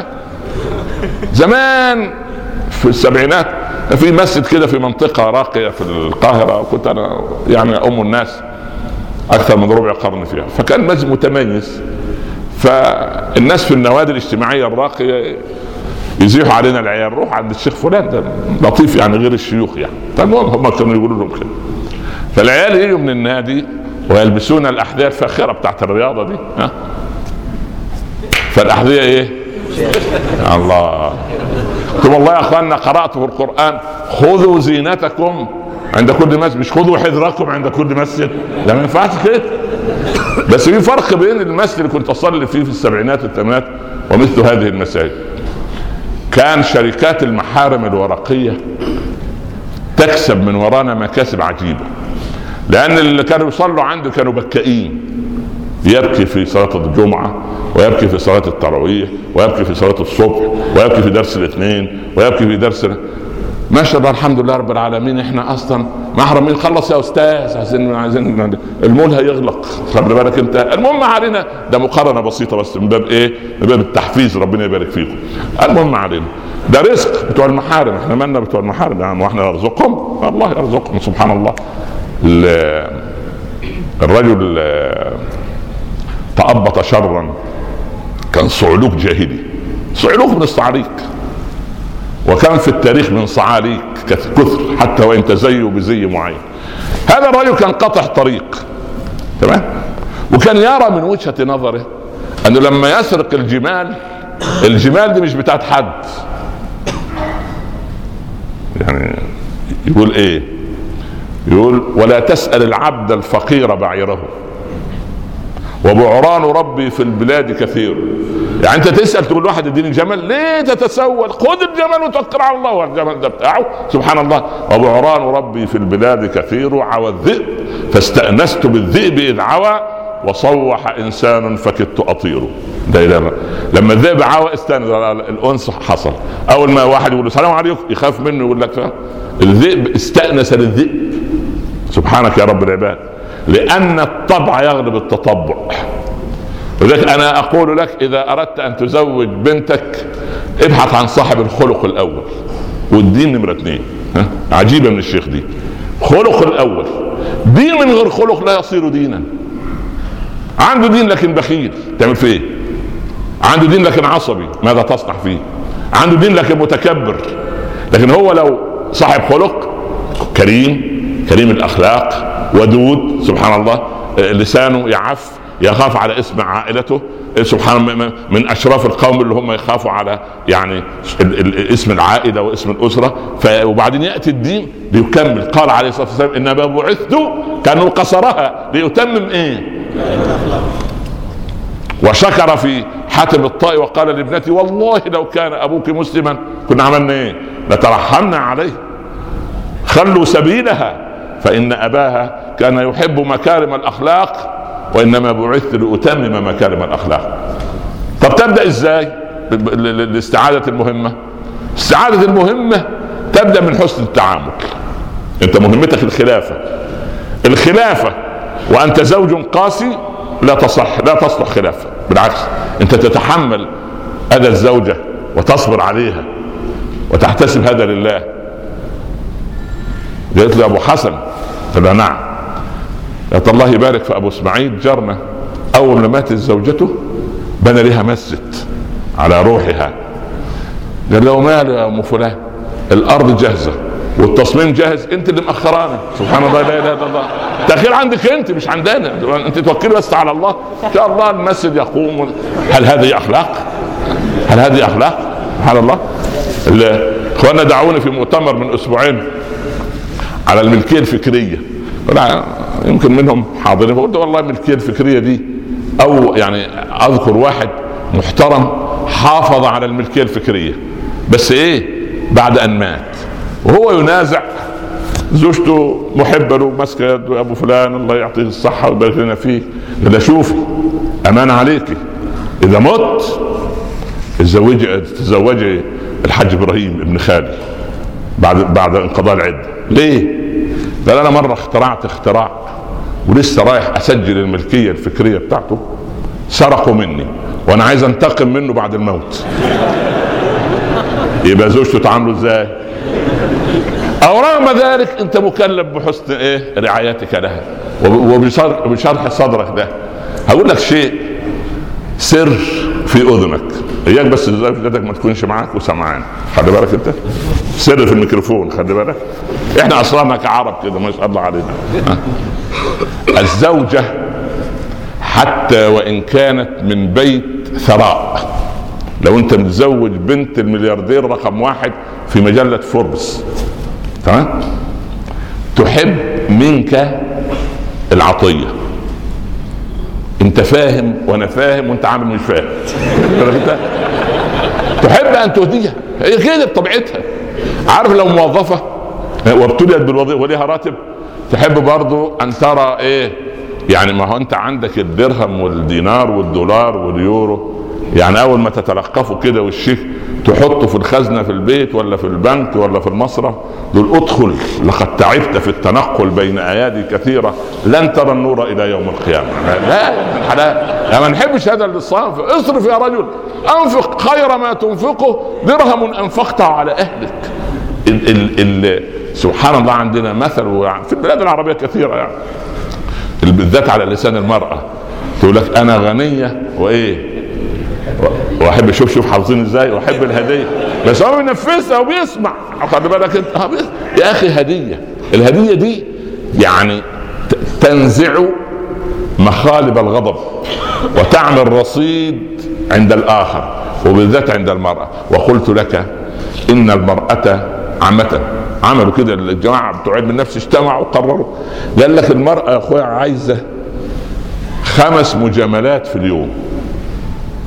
زمان في السبعينات في مسجد كده في منطقه راقيه في القاهره، وكنت انا يعني ام الناس اكثر من ربع قرن فيها، فكان مسجد متميز. فالناس في النوادي الاجتماعية الراقية يزيحوا علينا العيال، روح عند الشيخ فلان ده لطيف يعني غير الشيوخ يعني. فالمهم هم كانوا يقولوا لهم كده. فالعيال يجوا من النادي ويلبسون الأحذية الفاخرة بتاعت الرياضة دي، ها؟ فالأحذية ايه؟ الله. ثم والله يا اخواننا قرأت في القرآن خذوا زينتكم عند كل مسجد، مش خذوا حذركم عند كل مسجد. لا ما ينفعش كده. بس في فرق بين المسجد اللي كنت اصلي فيه في السبعينات والثمانينات ومثل هذه المساجد. كان شركات المحارم الورقية تكسب من ورانا مكاسب عجيبة، لان اللي كانوا يصلوا عنده كانوا بكائين، يبكي في صلاة الجمعة ويبكي في صلاة التراويح ويبكي في صلاة الصبح ويبكي في درس الاثنين ويبكي في درس ما شاء الله الحمد لله رب العالمين. احنا اصلا محرمين. خلص يا استاذ، عايزين عايزين المول هيغلق، خلي بالك انت. المهم علينا ده مقارنه بسيطه بس من باب ايه؟ من باب التحفيز، ربنا يبارك فيكم. المهم علينا ده رزق بتوع المحارم، احنا مالنا بتوع المحارم يعني، واحنا نرزقهم الله يرزقهم سبحان الله. الرجل تأبط شرا، كان صعلوك جاهلي، صعلوك من الصعاليك، وكان في التاريخ من صعاليك كثر حتى وان تزيوا بزي معين. هذا الرجل كان قطع طريق، تمام، وكان يرى من وجهة نظره انه لما يسرق الجمال، الجمال دي مش بتاعت حد. يعني يقول ايه؟ يقول ولا تسأل العبد الفقير بعيره، وبعران ربي في البلاد كثير. يعني انت تسال تقول واحد اديني جمل، ليه تتسول؟ خذ الجمل وتوكل على الله، والجمل ده بتاعه سبحان الله. وبعران ربي في البلاد كثير، عوى الذئب فاستأنست بالذئب اذ عوى، وصوح انسان فكدت اطيره. ده لما الذئب عوى استأنس، الانس حصل. اول ما واحد يقول له السلام عليكم يخاف منه، يقول لك الذئب استأنس للذئب. سبحانك يا رب العباد، لأن الطبع يغلب التطبع. ولذلك أنا أقول لك إذا أردت أن تزوج بنتك ابحث عن صاحب الخلق الأول، والدين نمرة اثنين. عجيبة من الشيخ دي، خلق الأول. دين من غير خلق لا يصير دينا. عنده دين لكن بخيل، تعمل فيه؟ عنده دين لكن عصبي، ماذا تصنع فيه؟ عنده دين لكن متكبر. لكن هو لو صاحب خلق كريم، كريم الأخلاق، ودود، سبحان الله، لسانه يعف، يخاف على اسم عائلته، سبحان الله، من اشراف القوم اللي هم يخافوا على يعني اسم العائله واسم الاسره. وبعدين ياتي الدين ليكمل. قال عليه الصلاه والسلام انما بعثت، كانوا قصرها ليتمم ايه؟ وشكر في حاتم الطائي وقال لابنتي والله لو كان ابوك مسلما كنا عملنا ايه؟ لترحمنا عليه، خلوا سبيلها فإن أباها كان يحب مكارم الأخلاق، وإنما بعثت لأتمم مكارم الأخلاق. طب تبدأ إزاي الاستعادة المهمة؟ استعادة المهمة تبدأ من حسن التعامل. أنت مهمتك الخلافة، الخلافة وأنت زوج قاسي لا تصح، لا تصلح خلافة. بالعكس، أنت تتحمل أذى الزوجة وتصبر عليها وتحتسب هذا لله. قالت لي ابو حسن، قال نعم. قالت الله يبارك في ابو اسماعيل جارنا، اول ما ماتت زوجته بنى لها مسجد على روحها. قال له مال يا ام فلان؟ الارض جاهزه والتصميم جاهز، انت اللي مأخرانا. سبحان الله، لا اله الا الله. تأخير عندك انت مش عندنا، انت توكلي بس على الله، ان شاء الله المسجد يقوم. هل هذه اخلاق؟ هل هذه اخلاق؟ سبحان الله. اخواننا دعوني في مؤتمر من اسبوعين على الملكية الفكرية، يمكن منهم حاضرين، فقلت والله الملكية الفكرية دي، او يعني اذكر واحد محترم حافظ على الملكية الفكرية، بس ايه بعد ان مات وهو ينازع زوجته محبة له، ماسكة يده ابو فلان الله يعطيه الصحة ويبارك لنا فيه، ده شوفي امان عليكي اذا مت تزوجي تزوجي الحاج ابراهيم ابن خالي بعد بعد انقضاء العده. ليه؟ قال انا مره اخترعت اختراع ولسه رايح اسجل الملكيه الفكريه بتاعته، سرقوا مني وانا عايز انتقم منه بعد الموت. يبقى زوجته تعامله ازاي؟ او رغم ذلك انت مكلف بحسن ايه رعايتك لها وبشرح صدرك. ده هقول لك شيء سر في اذنك، اياك بس زوجتك ما تكونش معاك وسمعان، خلي بالك انت، سر في الميكروفون خلي بالك، احنا اصلنا كعرب كده ما شاء الله علينا. الزوجة حتى وان كانت من بيت ثراء، لو انت متزوج بنت الملياردير رقم واحد في مجلة فوربس، تمام، تحب منك العطية. انت فاهم وانا فاهم وانت عامل مش فاهم. تحب ان تهديها، هي كده بطبيعتها. عارف لو موظفة وابتليت بالوظيفة وليها راتب، تحب برضو ان ترى ايه يعني، ما هو انت عندك الدرهم والدينار والدولار واليورو، يعني اول ما تتلقفوا كده والشيك تحطه في الخزنة في البيت ولا في البنك ولا في المصرف، دول ادخل لقد تعبت في التنقل بين ايادي كثيرة لن ترى النور الى يوم القيامة. لا يا حلال، يعني ما نحبش هذا الصنف. اصرف يا رجل، انفق خير ما تنفقه درهم انفقته على اهلك. ال ال ال سبحان الله، عندنا مثل يعني في البلاد العربية كثيرة، يعني بالذات على لسان المرأة، تقول لك انا غنية وايه واحب، شوف شوف حافظين ازاي، واحب الهديه، بس هو بينفذها وبيسمع. خلي بالك انت يا اخي، هديه، الهديه دي يعني تنزع مخالب الغضب وتعمل رصيد عند الاخر، وبالذات عند المراه. وقلت لك ان المراه عامه عملوا كده، الجماعه بتوع علم النفس اجتمعوا وقرروا، قال لك المراه يا اخويا عايزه خمس مجاملات في اليوم.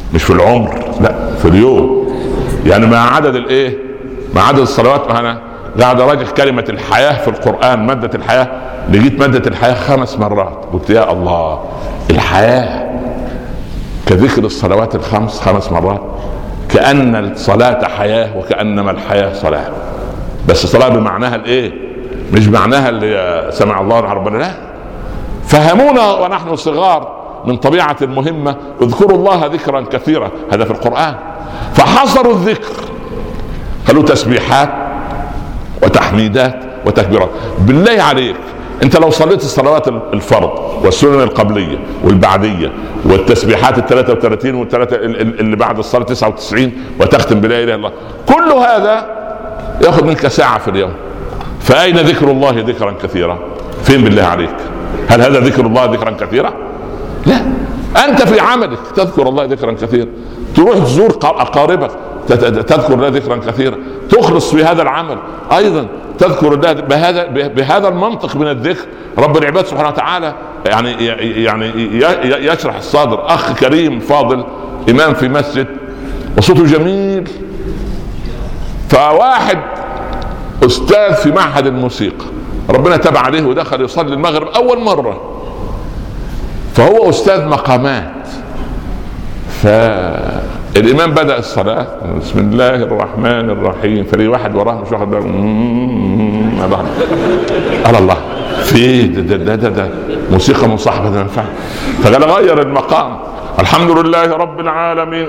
مش في العمر، لا في اليوم. يعني مع عدد الايه مع عدد الصلوات. انا قاعد اراجع كلمة الحياة في القرآن، مادة الحياة، لقيت مادة الحياة خمس مرات. قلت يا الله، الحياة كذكر الصلوات الخمس خمس مرات، كأن الصلاة حياة وكأنما الحياة صلاة. بس صلاة بمعناها الايه، مش معناها اللي سمع الله ربنا، لا. فهمونا ونحن صغار من طبيعة المهمة، اذكروا الله ذكرا كثيرا، هذا في القرآن. فحصروا الذكر، قالوا تسبيحات وتحميدات وتكبيرات. بالله عليك، انت لو صليت الصلوات الفرض والسنن القبلية والبعدية والتسبيحات الثلاثة وثلاثين والثلاثة اللي بعد الصلاة تسعة وتسعين وتختم بلا إله إلا الله، كل هذا يأخذ منك ساعة في اليوم. فأين ذكر الله ذكرا كثيرا؟ فين بالله عليك؟ هل هذا ذكر الله ذكرا كثيرا؟ لا. أنت في عملك تذكر الله ذكرا كثيرا، تروح تزور أقاربك تذكر الله ذكرا كثيرا، تخلص في هذا العمل أيضا تذكر الله بهذا بهذا المنطق من الذكر. رب العباد سبحانه وتعالى يعني يعني يشرح الصدر. أخ كريم فاضل إمام في مسجد وصوته جميل، فواحد أستاذ في معهد الموسيقى ربنا تاب عليه ودخل يصلي المغرب أول مرة، فهو أستاذ مقامات. فالإمام بدأ الصلاة بسم الله الرحمن الرحيم، فري واحد وراه مش واخد باله، قال الله في ده ده ده, ده موسيقى مصاحبة ده ينفع. فقال غير المقام، الحمد لله رب العالمين.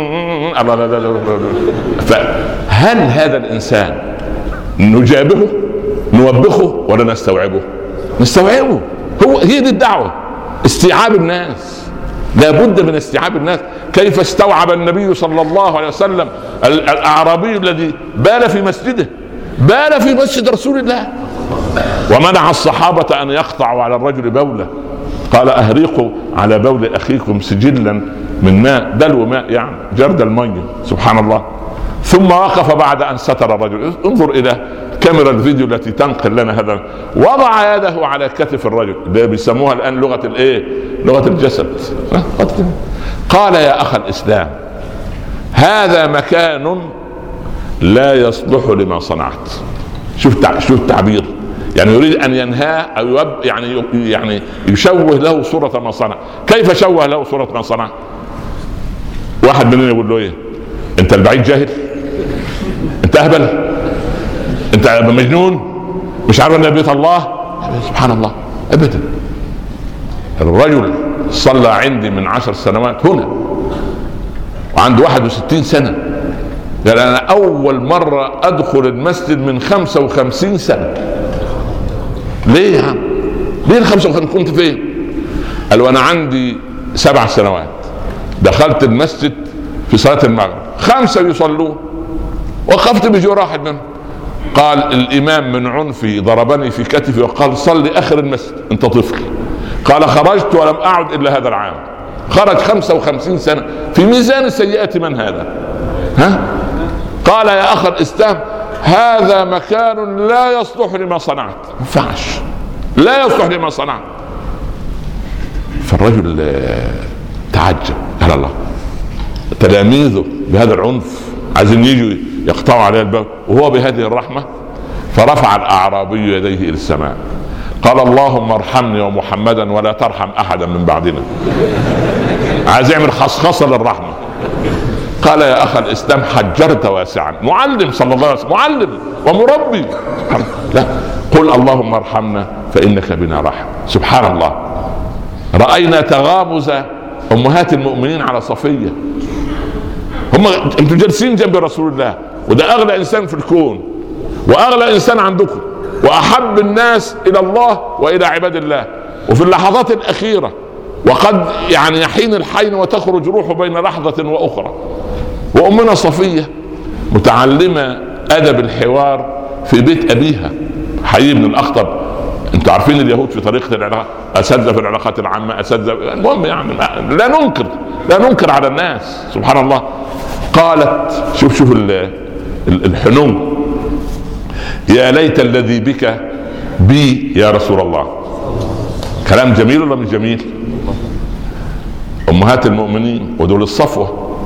فهل هذا الإنسان نجابهه نوبخه ولا نستوعبه؟ نستوعبه. هو هي دي الدعوة، استيعاب الناس. لا بد من استيعاب الناس. كيف استوعب النبي صلى الله عليه وسلم الأعرابي الذي بال في مسجده، بال في مسجد رسول الله، ومنع الصحابة أن يقطعوا على الرجل بوله، قال أهريقوا على بول أخيكم سجلا من ماء، دلو ماء يعني جرد المية، سبحان الله. ثم وقف بعد أن ستر الرجل. انظر إلى كاميرا الفيديو التي تنقل لنا هذا، وضع يده على كتف الرجل، ده بيسموها الآن لغة الايه، لغة الجسد. قال يا أخ الإسلام، هذا مكان لا يصلح لما صنعت. شوف شوف التعبير، يعني يريد أن ينهاه أو يوب يعني يعني يشوه له صورة ما صنع. كيف شوه له صورة ما صنع؟ واحد مننا يقول له ايه، انت البعيد جاهل، انت اهبل، انت مجنون، مش عارف ان بيت الله. سبحان الله، ابدا. الرجل صلى عندي من عشر سنوات هنا وعنده واحد وستين سنة، قال انا اول مرة ادخل المسجد من خمسة وخمسين سنة. ليه يا عم؟ ليه الخمسة وخمسين؟ كنت فين؟ قال وانا عندي سبع سنوات دخلت المسجد في صلاة المغرب، خمسة يصلون وقفت بجوار واحد منهم. قال الإمام من عنفه ضربني في كتفي وقال صلي آخر المسجد أنت طفل. قال خرجت ولم أعد إلا هذا العام. خرج خمسة وخمسين سنة في ميزان السيئات. من هذا؟ ها؟ قال يا أخ الإسلام، هذا مكان لا يصلح لما صنعت. ما ينفعش، لا يصلح لما صنعت. فالرجل تعجب، قال الله تلاميذه بهذا العنف عايزين يجوا يقطعوا عليه الباب وهو بهذه الرحمة. فرفع الأعرابي يديه إلى السماء قال اللهم ارحمني ومحمدا ولا ترحم أحدا من بعدنا. عايز يعمل خصخصة للرحمة. قال يا أخ الإسلام حجرت واسعا. معلم صلى الله عليه وسلم، معلم ومربي. لا، قل اللهم ارحمنا فإنك بنا رحم. سبحان الله. رأينا تغامز أمهات المؤمنين على صفية. هم انتم جالسين جنب رسول الله، وده أغلى إنسان في الكون وأغلى إنسان عندكم وأحب الناس إلى الله وإلى عباد الله. وفي اللحظات الأخيرة وقد يعني يحين الحين وتخرج روحه بين لحظة وأخرى، وأمنا صفية متعلمة أدب الحوار في بيت أبيها حيي بن الأخطب. انتوا عارفين اليهود في طريقة العلاقات، أساتذة في العلاقات العامة، أساتذة، المهم يعني لا ننكر لا ننكر على الناس. سبحان الله. قالت شوف شوف الحنو، يا ليت الذي بك بي يا رسول الله. كلام جميل ولا مش جميل؟ أمهات المؤمنين ودول الصفوة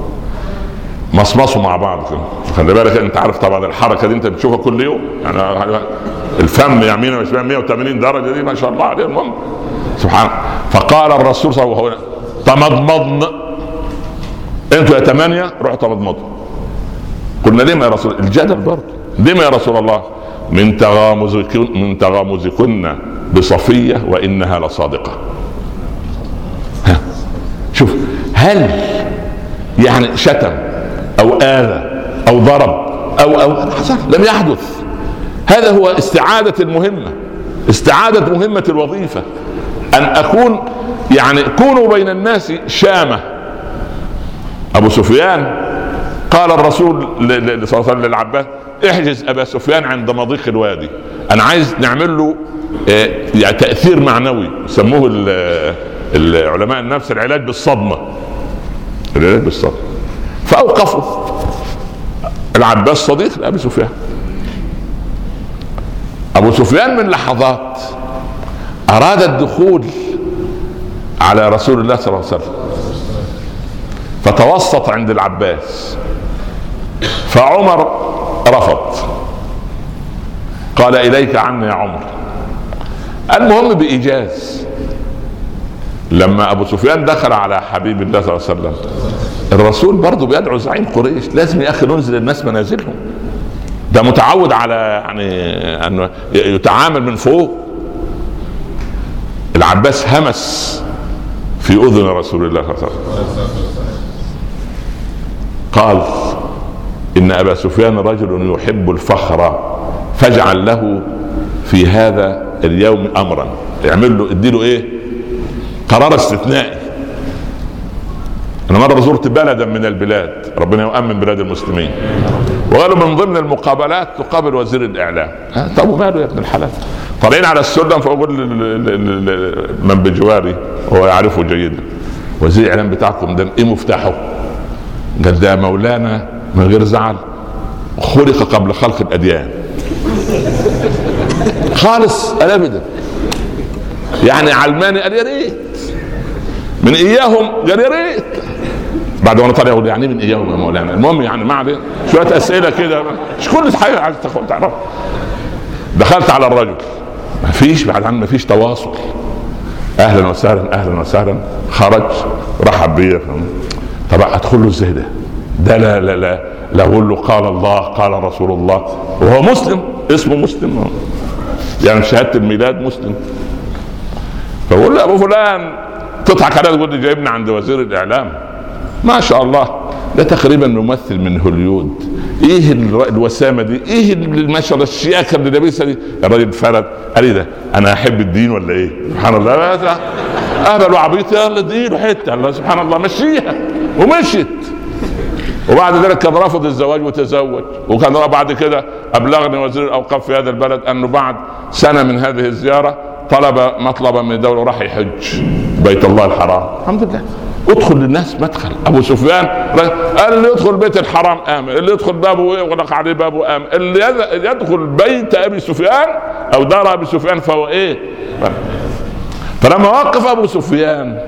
مصمصوا مع بعض كده. خلي بالك انت عارف طبعا الحركه دي انت بتشوفها كل يوم يعني، الفم يمين وشمال مية وثمانين درجه دي ما شاء الله عليه. المهم سبحان. فقال الرسول صلى الله عليه وسلم تمضمضن، انتوا يا ثمانيه روحوا تمضمضوا. قلنا ليه يا رسول؟ الجدل برضه. ليه يا رسول الله؟ من تغامزكن من تغامزكن بصفيه وانها لصادقه. ها شوف، هل يعني شتم او آذى او ضرب او او لم يحدث؟ هذا هو استعادة المهمة، استعادة مهمة الوظيفة، ان اكون يعني كونوا بين الناس شامة. ابو سفيان قال الرسول صلى الله عليه وسلم للعباس احجز ابا سفيان عند مضيق الوادي، انا عايز نعمل له يعني تأثير معنوي، يسموه العلماء النفس العلاج بالصدمة، العلاج بالصدمة. فاوقفوا العباس صديق لابي سفيان. ابو سفيان من لحظات اراد الدخول على رسول الله صلى الله عليه وسلم، فتوسط عند العباس، فعمر رفض، قال اليك عني يا عمر. المهم بايجاز لما ابو سفيان دخل على حبيب الله صلى الله عليه وسلم، الرسول برضه بيدعو زعيم قريش، لازم يا اخي ننزل الناس منازلهم، ده متعود على يعني انه يتعامل من فوق. العباس همس في اذن رسول الله صلى الله عليه وسلم قال ان ابا سفيان رجل يحب الفخر، فاجعل له في هذا اليوم امرا، يعمل له اديله ايه قرار استثنائي. انا مره زرت بلدا من البلاد، ربنا يؤمن بلاد المسلمين، وقالوا من ضمن المقابلات تقابل وزير الاعلام. طب وماله يا ابن الحلال؟ طالعين على السلم، فاقول من بجواري هو يعرفه جيدا، وزير الاعلام بتاعكم ده ايه مفتاحه؟ قال ده مولانا من غير زعل خلق قبل خلق الاديان خالص الابدا. يعني علماني قال يا ريت، من اياهم قال يا ريت، بعد وانا طالع اقول يعني من اياهم يا مولانا. المهم يعني ما عليه شويه اسئله كده، مش كل حاجه عايز تعرف. دخلت على الرجل، ما فيش بعد عنه ما فيش تواصل، اهلا وسهلا اهلا وسهلا، خرج رحب بيه. طب ادخل له ازاي ده؟ ده لا لا لا لا اقول له قال الله قال رسول الله وهو مسلم، اسمه مسلم يعني شهاده الميلاد مسلم. فقول له ابو فلان، تضحك عليه تقول لي جايبنا عند وزير الاعلام؟ ما شاء الله ده تقريبا ممثل من هوليود. ايه الوسامه دي؟ ايه ما شاء الله الشياكه اللي لابسها دي؟ الراجل فرد قال لي ده انا احب الدين ولا ايه؟ سبحان الله، اهبل وعبيط، يلا اديله حته، الله سبحان الله مشيها. ومشيت. وبعد ذلك كان رفض الزواج وتزوج. وكان بعد كده ابلغني وزير الاوقاف في هذا البلد انه بعد سنه من هذه الزياره طلب مطلبا من الدوله وراح يحج بيت الله الحرام. الحمد لله. ادخل للناس مدخل. ابو سفيان قال اللي يدخل بيت الحرام امن، اللي يدخل بابه يغلق عليه بابه امن، اللي يدخل بيت ابي سفيان او دار ابي سفيان فهو ايه. فلما وقف ابو سفيان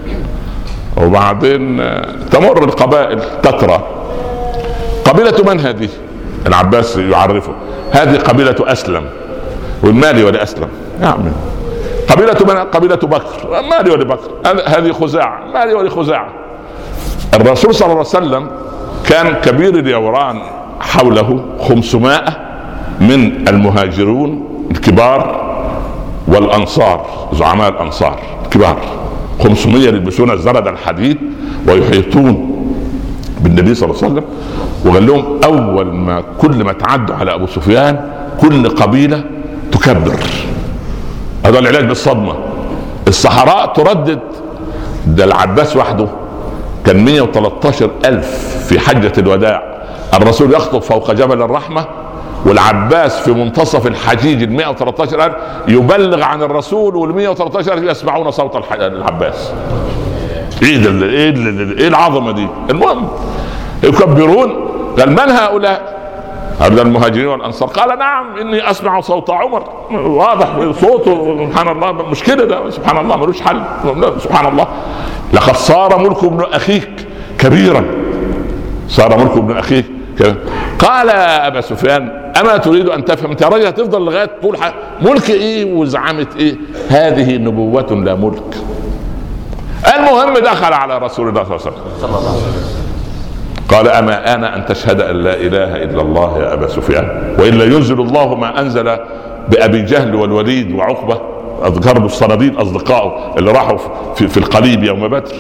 وبعدين تمر القبائل تترى. قبيلة من هذه؟ العباس يعرفه هذه قبيلة اسلم، والمالي ولا اسلم يا عمي. قبيلة من؟ قبيلة بكر، مالي ولا بكر. هذه خزاعة، مالي ولا خزاعة. الرسول صلى الله عليه وسلم كان كبير اليوران حوله خمسمائة من المهاجرون الكبار والأنصار، زعماء الأنصار الكبار، خمسمائة يلبسون الزرد الحديد ويحيطون بالنبي صلى الله عليه وسلم. وقال لهم أول ما كل ما تعدوا على أبو سفيان كل قبيلة تكبر. هذا العلاج بالصدمة. الصحراء تردد. ده العباس وحده كان مئة وثلاثة عشر ألف في حجة الوداع، الرسول يخطب فوق جبل الرحمة، والعباس في منتصف الحجيج ال مئة وثلاثة عشر ألف يبلغ عن الرسول، وال مئة وثلاثة عشر ألف يسمعون صوت العباس. ايه ده؟ ايه ده؟ ايه العظمة دي؟ المهم يكبرون. قال من هؤلاء؟ هذا المهاجرين والأنصار. قال نعم إني أسمع صوت عمر، واضح صوته سبحان الله. مشكلة ده سبحان الله ملوش حل. سبحان الله لقد صار ملك ابن أخيك كبيرا. صار ملك ابن اخيك. قال يا ابا سفيان اما تريد ان تفهم؟ انت يا راجل هتفضل لغايه طول حياتك ملك ايه وزعامه ايه؟ هذه نبوه لا ملك. المهم دخل على رسول الله صلى الله عليه وسلم قال اما انا ان تشهد ان لا اله الا الله يا ابا سفيان والا ينزل الله ما انزل بابي جهل والوليد وعقبه اذكروا الصناديد اصدقائه اللي راحوا في, في القليب يوم بدر.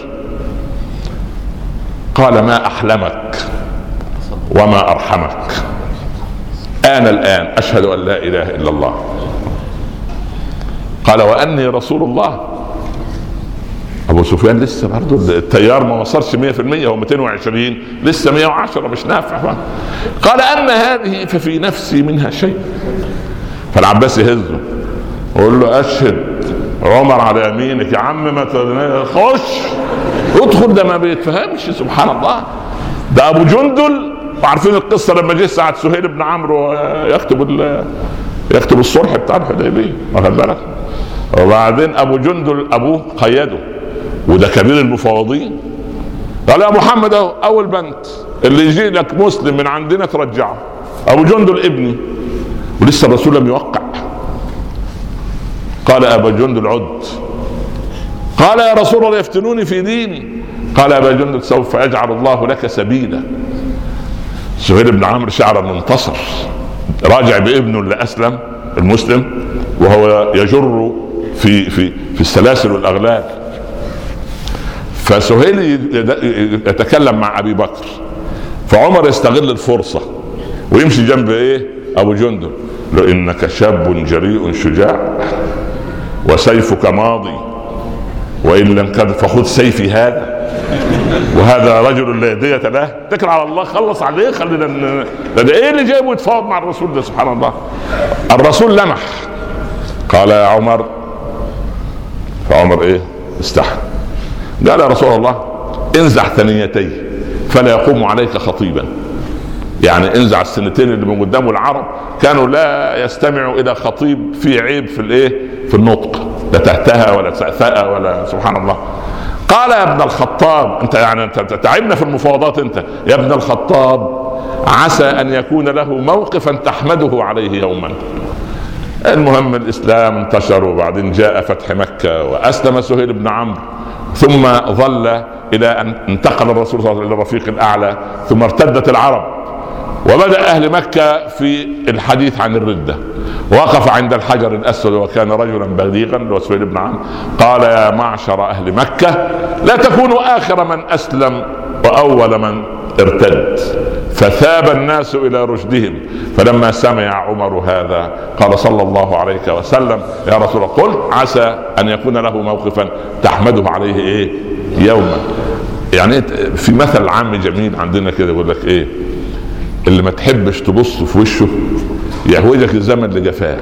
قال ما احلمك وما ارحمك، انا الان اشهد ان لا اله الا الله. قال واني رسول الله. ابو سفيان لسه برضه التيار ما وصلش مية في المية، هو مئتين وعشرين لسه مية وعشرة مش نافع. قال اما هذه ففي نفسي منها شيء. فالعباس يهزه ويقول له اشهد عمر على يمينك يا عم، ما تخش ادخل، ده ما بيتفهمش. سبحان الله، ده ابو جندل. وعارفين القصه لما جه ساعه سهيل بن عمرو يكتب يكتب الصلح بتاع الحديبيه، واخد بالك؟ وبعدين ابو جندل ابوه قيده، وده كبير المفاوضين. قال يا محمد اهو اول بنت اللي يجي لك مسلم من عندنا ترجعه. ابو جندل ابني ولسه الرسول لم يوقع. قال ابا جندل عد. قال يا رسول الله يفتنوني في ديني. قال ابا جندل سوف يجعل الله لك سبيلا. سهيل بن عمرو شعر انه انتصر، راجع بابنه اللي اسلم المسلم وهو يجر في في في السلاسل والاغلال. فسهيل يتكلم مع ابي بكر، فعمر يستغل الفرصه ويمشي جنب ايه ابو جندل. لو انك شاب جريء شجاع وسيفك ماضي وان لم كد فخذ سيفي هذا، وهذا رجل لا يدية له، اتكل على الله، خلص عليه، خلينا ن... ده ايه اللي جايبه يتفاوض مع الرسول ده؟ سبحان الله. الرسول لمح قال يا عمر، فعمر ايه استحى. قال يا رسول الله انزع ثنيتي فلا يقوم عليك خطيبا. يعني انزع السنتين اللي من قدامه. العرب كانوا لا يستمعوا الى خطيب فيه عيب في الايه في النطق، لا تهتهى ولا تأثأ ولا سبحان الله. قال يا ابن الخطاب، انت يعني تعبنا في المفاوضات انت يا ابن الخطاب، عسى ان يكون له موقفا تحمده عليه يوما. المهم الاسلام انتشر، وبعدين جاء فتح مكة واسلم سهيل بن عمرو، ثم ظل الى ان انتقل الرسول صلى الله عليه وسلم الى الرفيق الاعلى، ثم ارتدت العرب وبدأ اهل مكة في الحديث عن الردة. وقف عند الحجر الاسود وكان رجلا بليغا اللي هو سهيل بن عمرو، قال يا معشر اهل مكة لا تكونوا اخر من اسلم واول من ارتد. فثاب الناس الى رشدهم. فلما سمع عمر هذا قال صلى الله عليه وسلم يا رسول الله قل عسى ان يكون له موقفا تحمده عليه ايه يوما. يعني في مثل عام جميل عندنا كده يقول لك ايه، اللي ما تحبش تبص في وشه يهوجك الزمن لجفاه.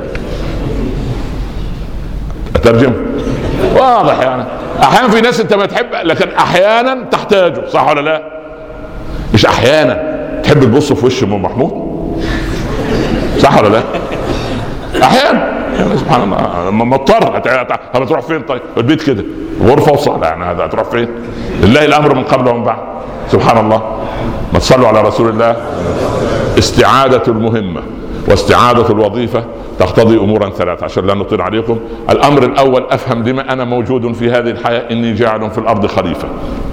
اترجم واضح يعني. احيانا في ناس انت ما تحب، لكن احيانا تحتاجه، صح ولا لا؟ مش احيانا تحب تبص في وش ام محمود، صح ولا لا؟ احيانا يعني سبحان الله لما مضطر. هتروح فين طيب؟ البيت كده غرفه وصاله، يعني هذا هتروح فين؟ لله الامر من قبل ومن بعد. سبحان الله. ما تصلوا على رسول الله. استعادة المهمة واستعادة الوظيفة تقتضي امورا ثلاثة عشان لا نطيل عليكم. الامر الاول افهم بما انا موجود في هذه الحياة اني جاعل في الارض خليفة.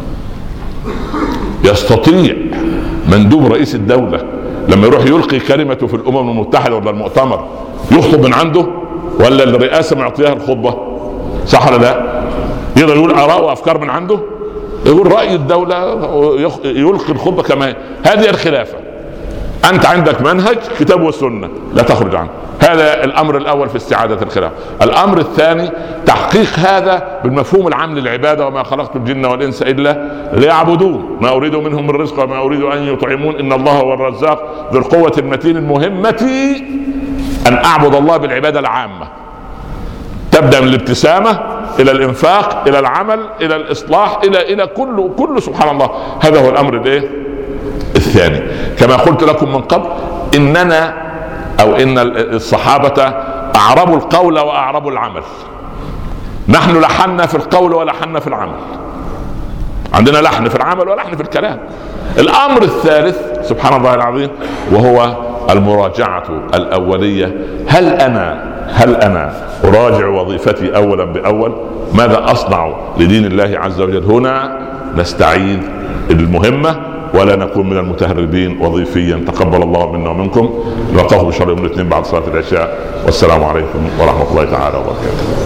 يستطيع مندوب رئيس الدولة لما يروح يلقي كلمته في الامم المتحدة ولا المؤتمر يخطب من عنده، ولا الرئاسة معطيها الخطبة؟ صح ولا لا؟ يقدر يقول اراء وافكار من عنده، يقول رأي الدولة يلقي الخطبة كما هذه الخلافة. أنت عندك منهج كتاب والسنة لا تخرج عنه. هذا الأمر الأول في استعادة الخلافة. الأمر الثاني تحقيق هذا بالمفهوم العام للعبادة، وما خلقت الجن والإنس إلا ليعبدون ما أريد منهم من رزق وما أريد أن يطعمون إن الله هو الرزاق ذو القوة المتين. المهمة أن أعبد الله بالعبادة العامة، تبدأ من الابتسامة الى الانفاق الى العمل الى الاصلاح الى الى كله كله سبحان الله. هذا هو الامر الايه الثاني. كما قلت لكم من قبل اننا او ان الصحابه اعربوا القول واعربوا العمل. نحن لحنا في القول ولحنا في العمل، عندنا لحن في العمل ولحن في الكلام. الامر الثالث سبحان الله العظيم وهو المراجعة الأولية. هل أنا هل أنا أراجع وظيفتي أولا بأول؟ ماذا أصنع لدين الله عز وجل؟ هنا نستعيذ المهمة ولا نكون من المتهربين وظيفيا. تقبل الله منا ومنكم. نلقاكم ان شاء الله يوم الاثنين بعد صلاة العشاء، والسلام عليكم ورحمة الله تعالى وبركاته.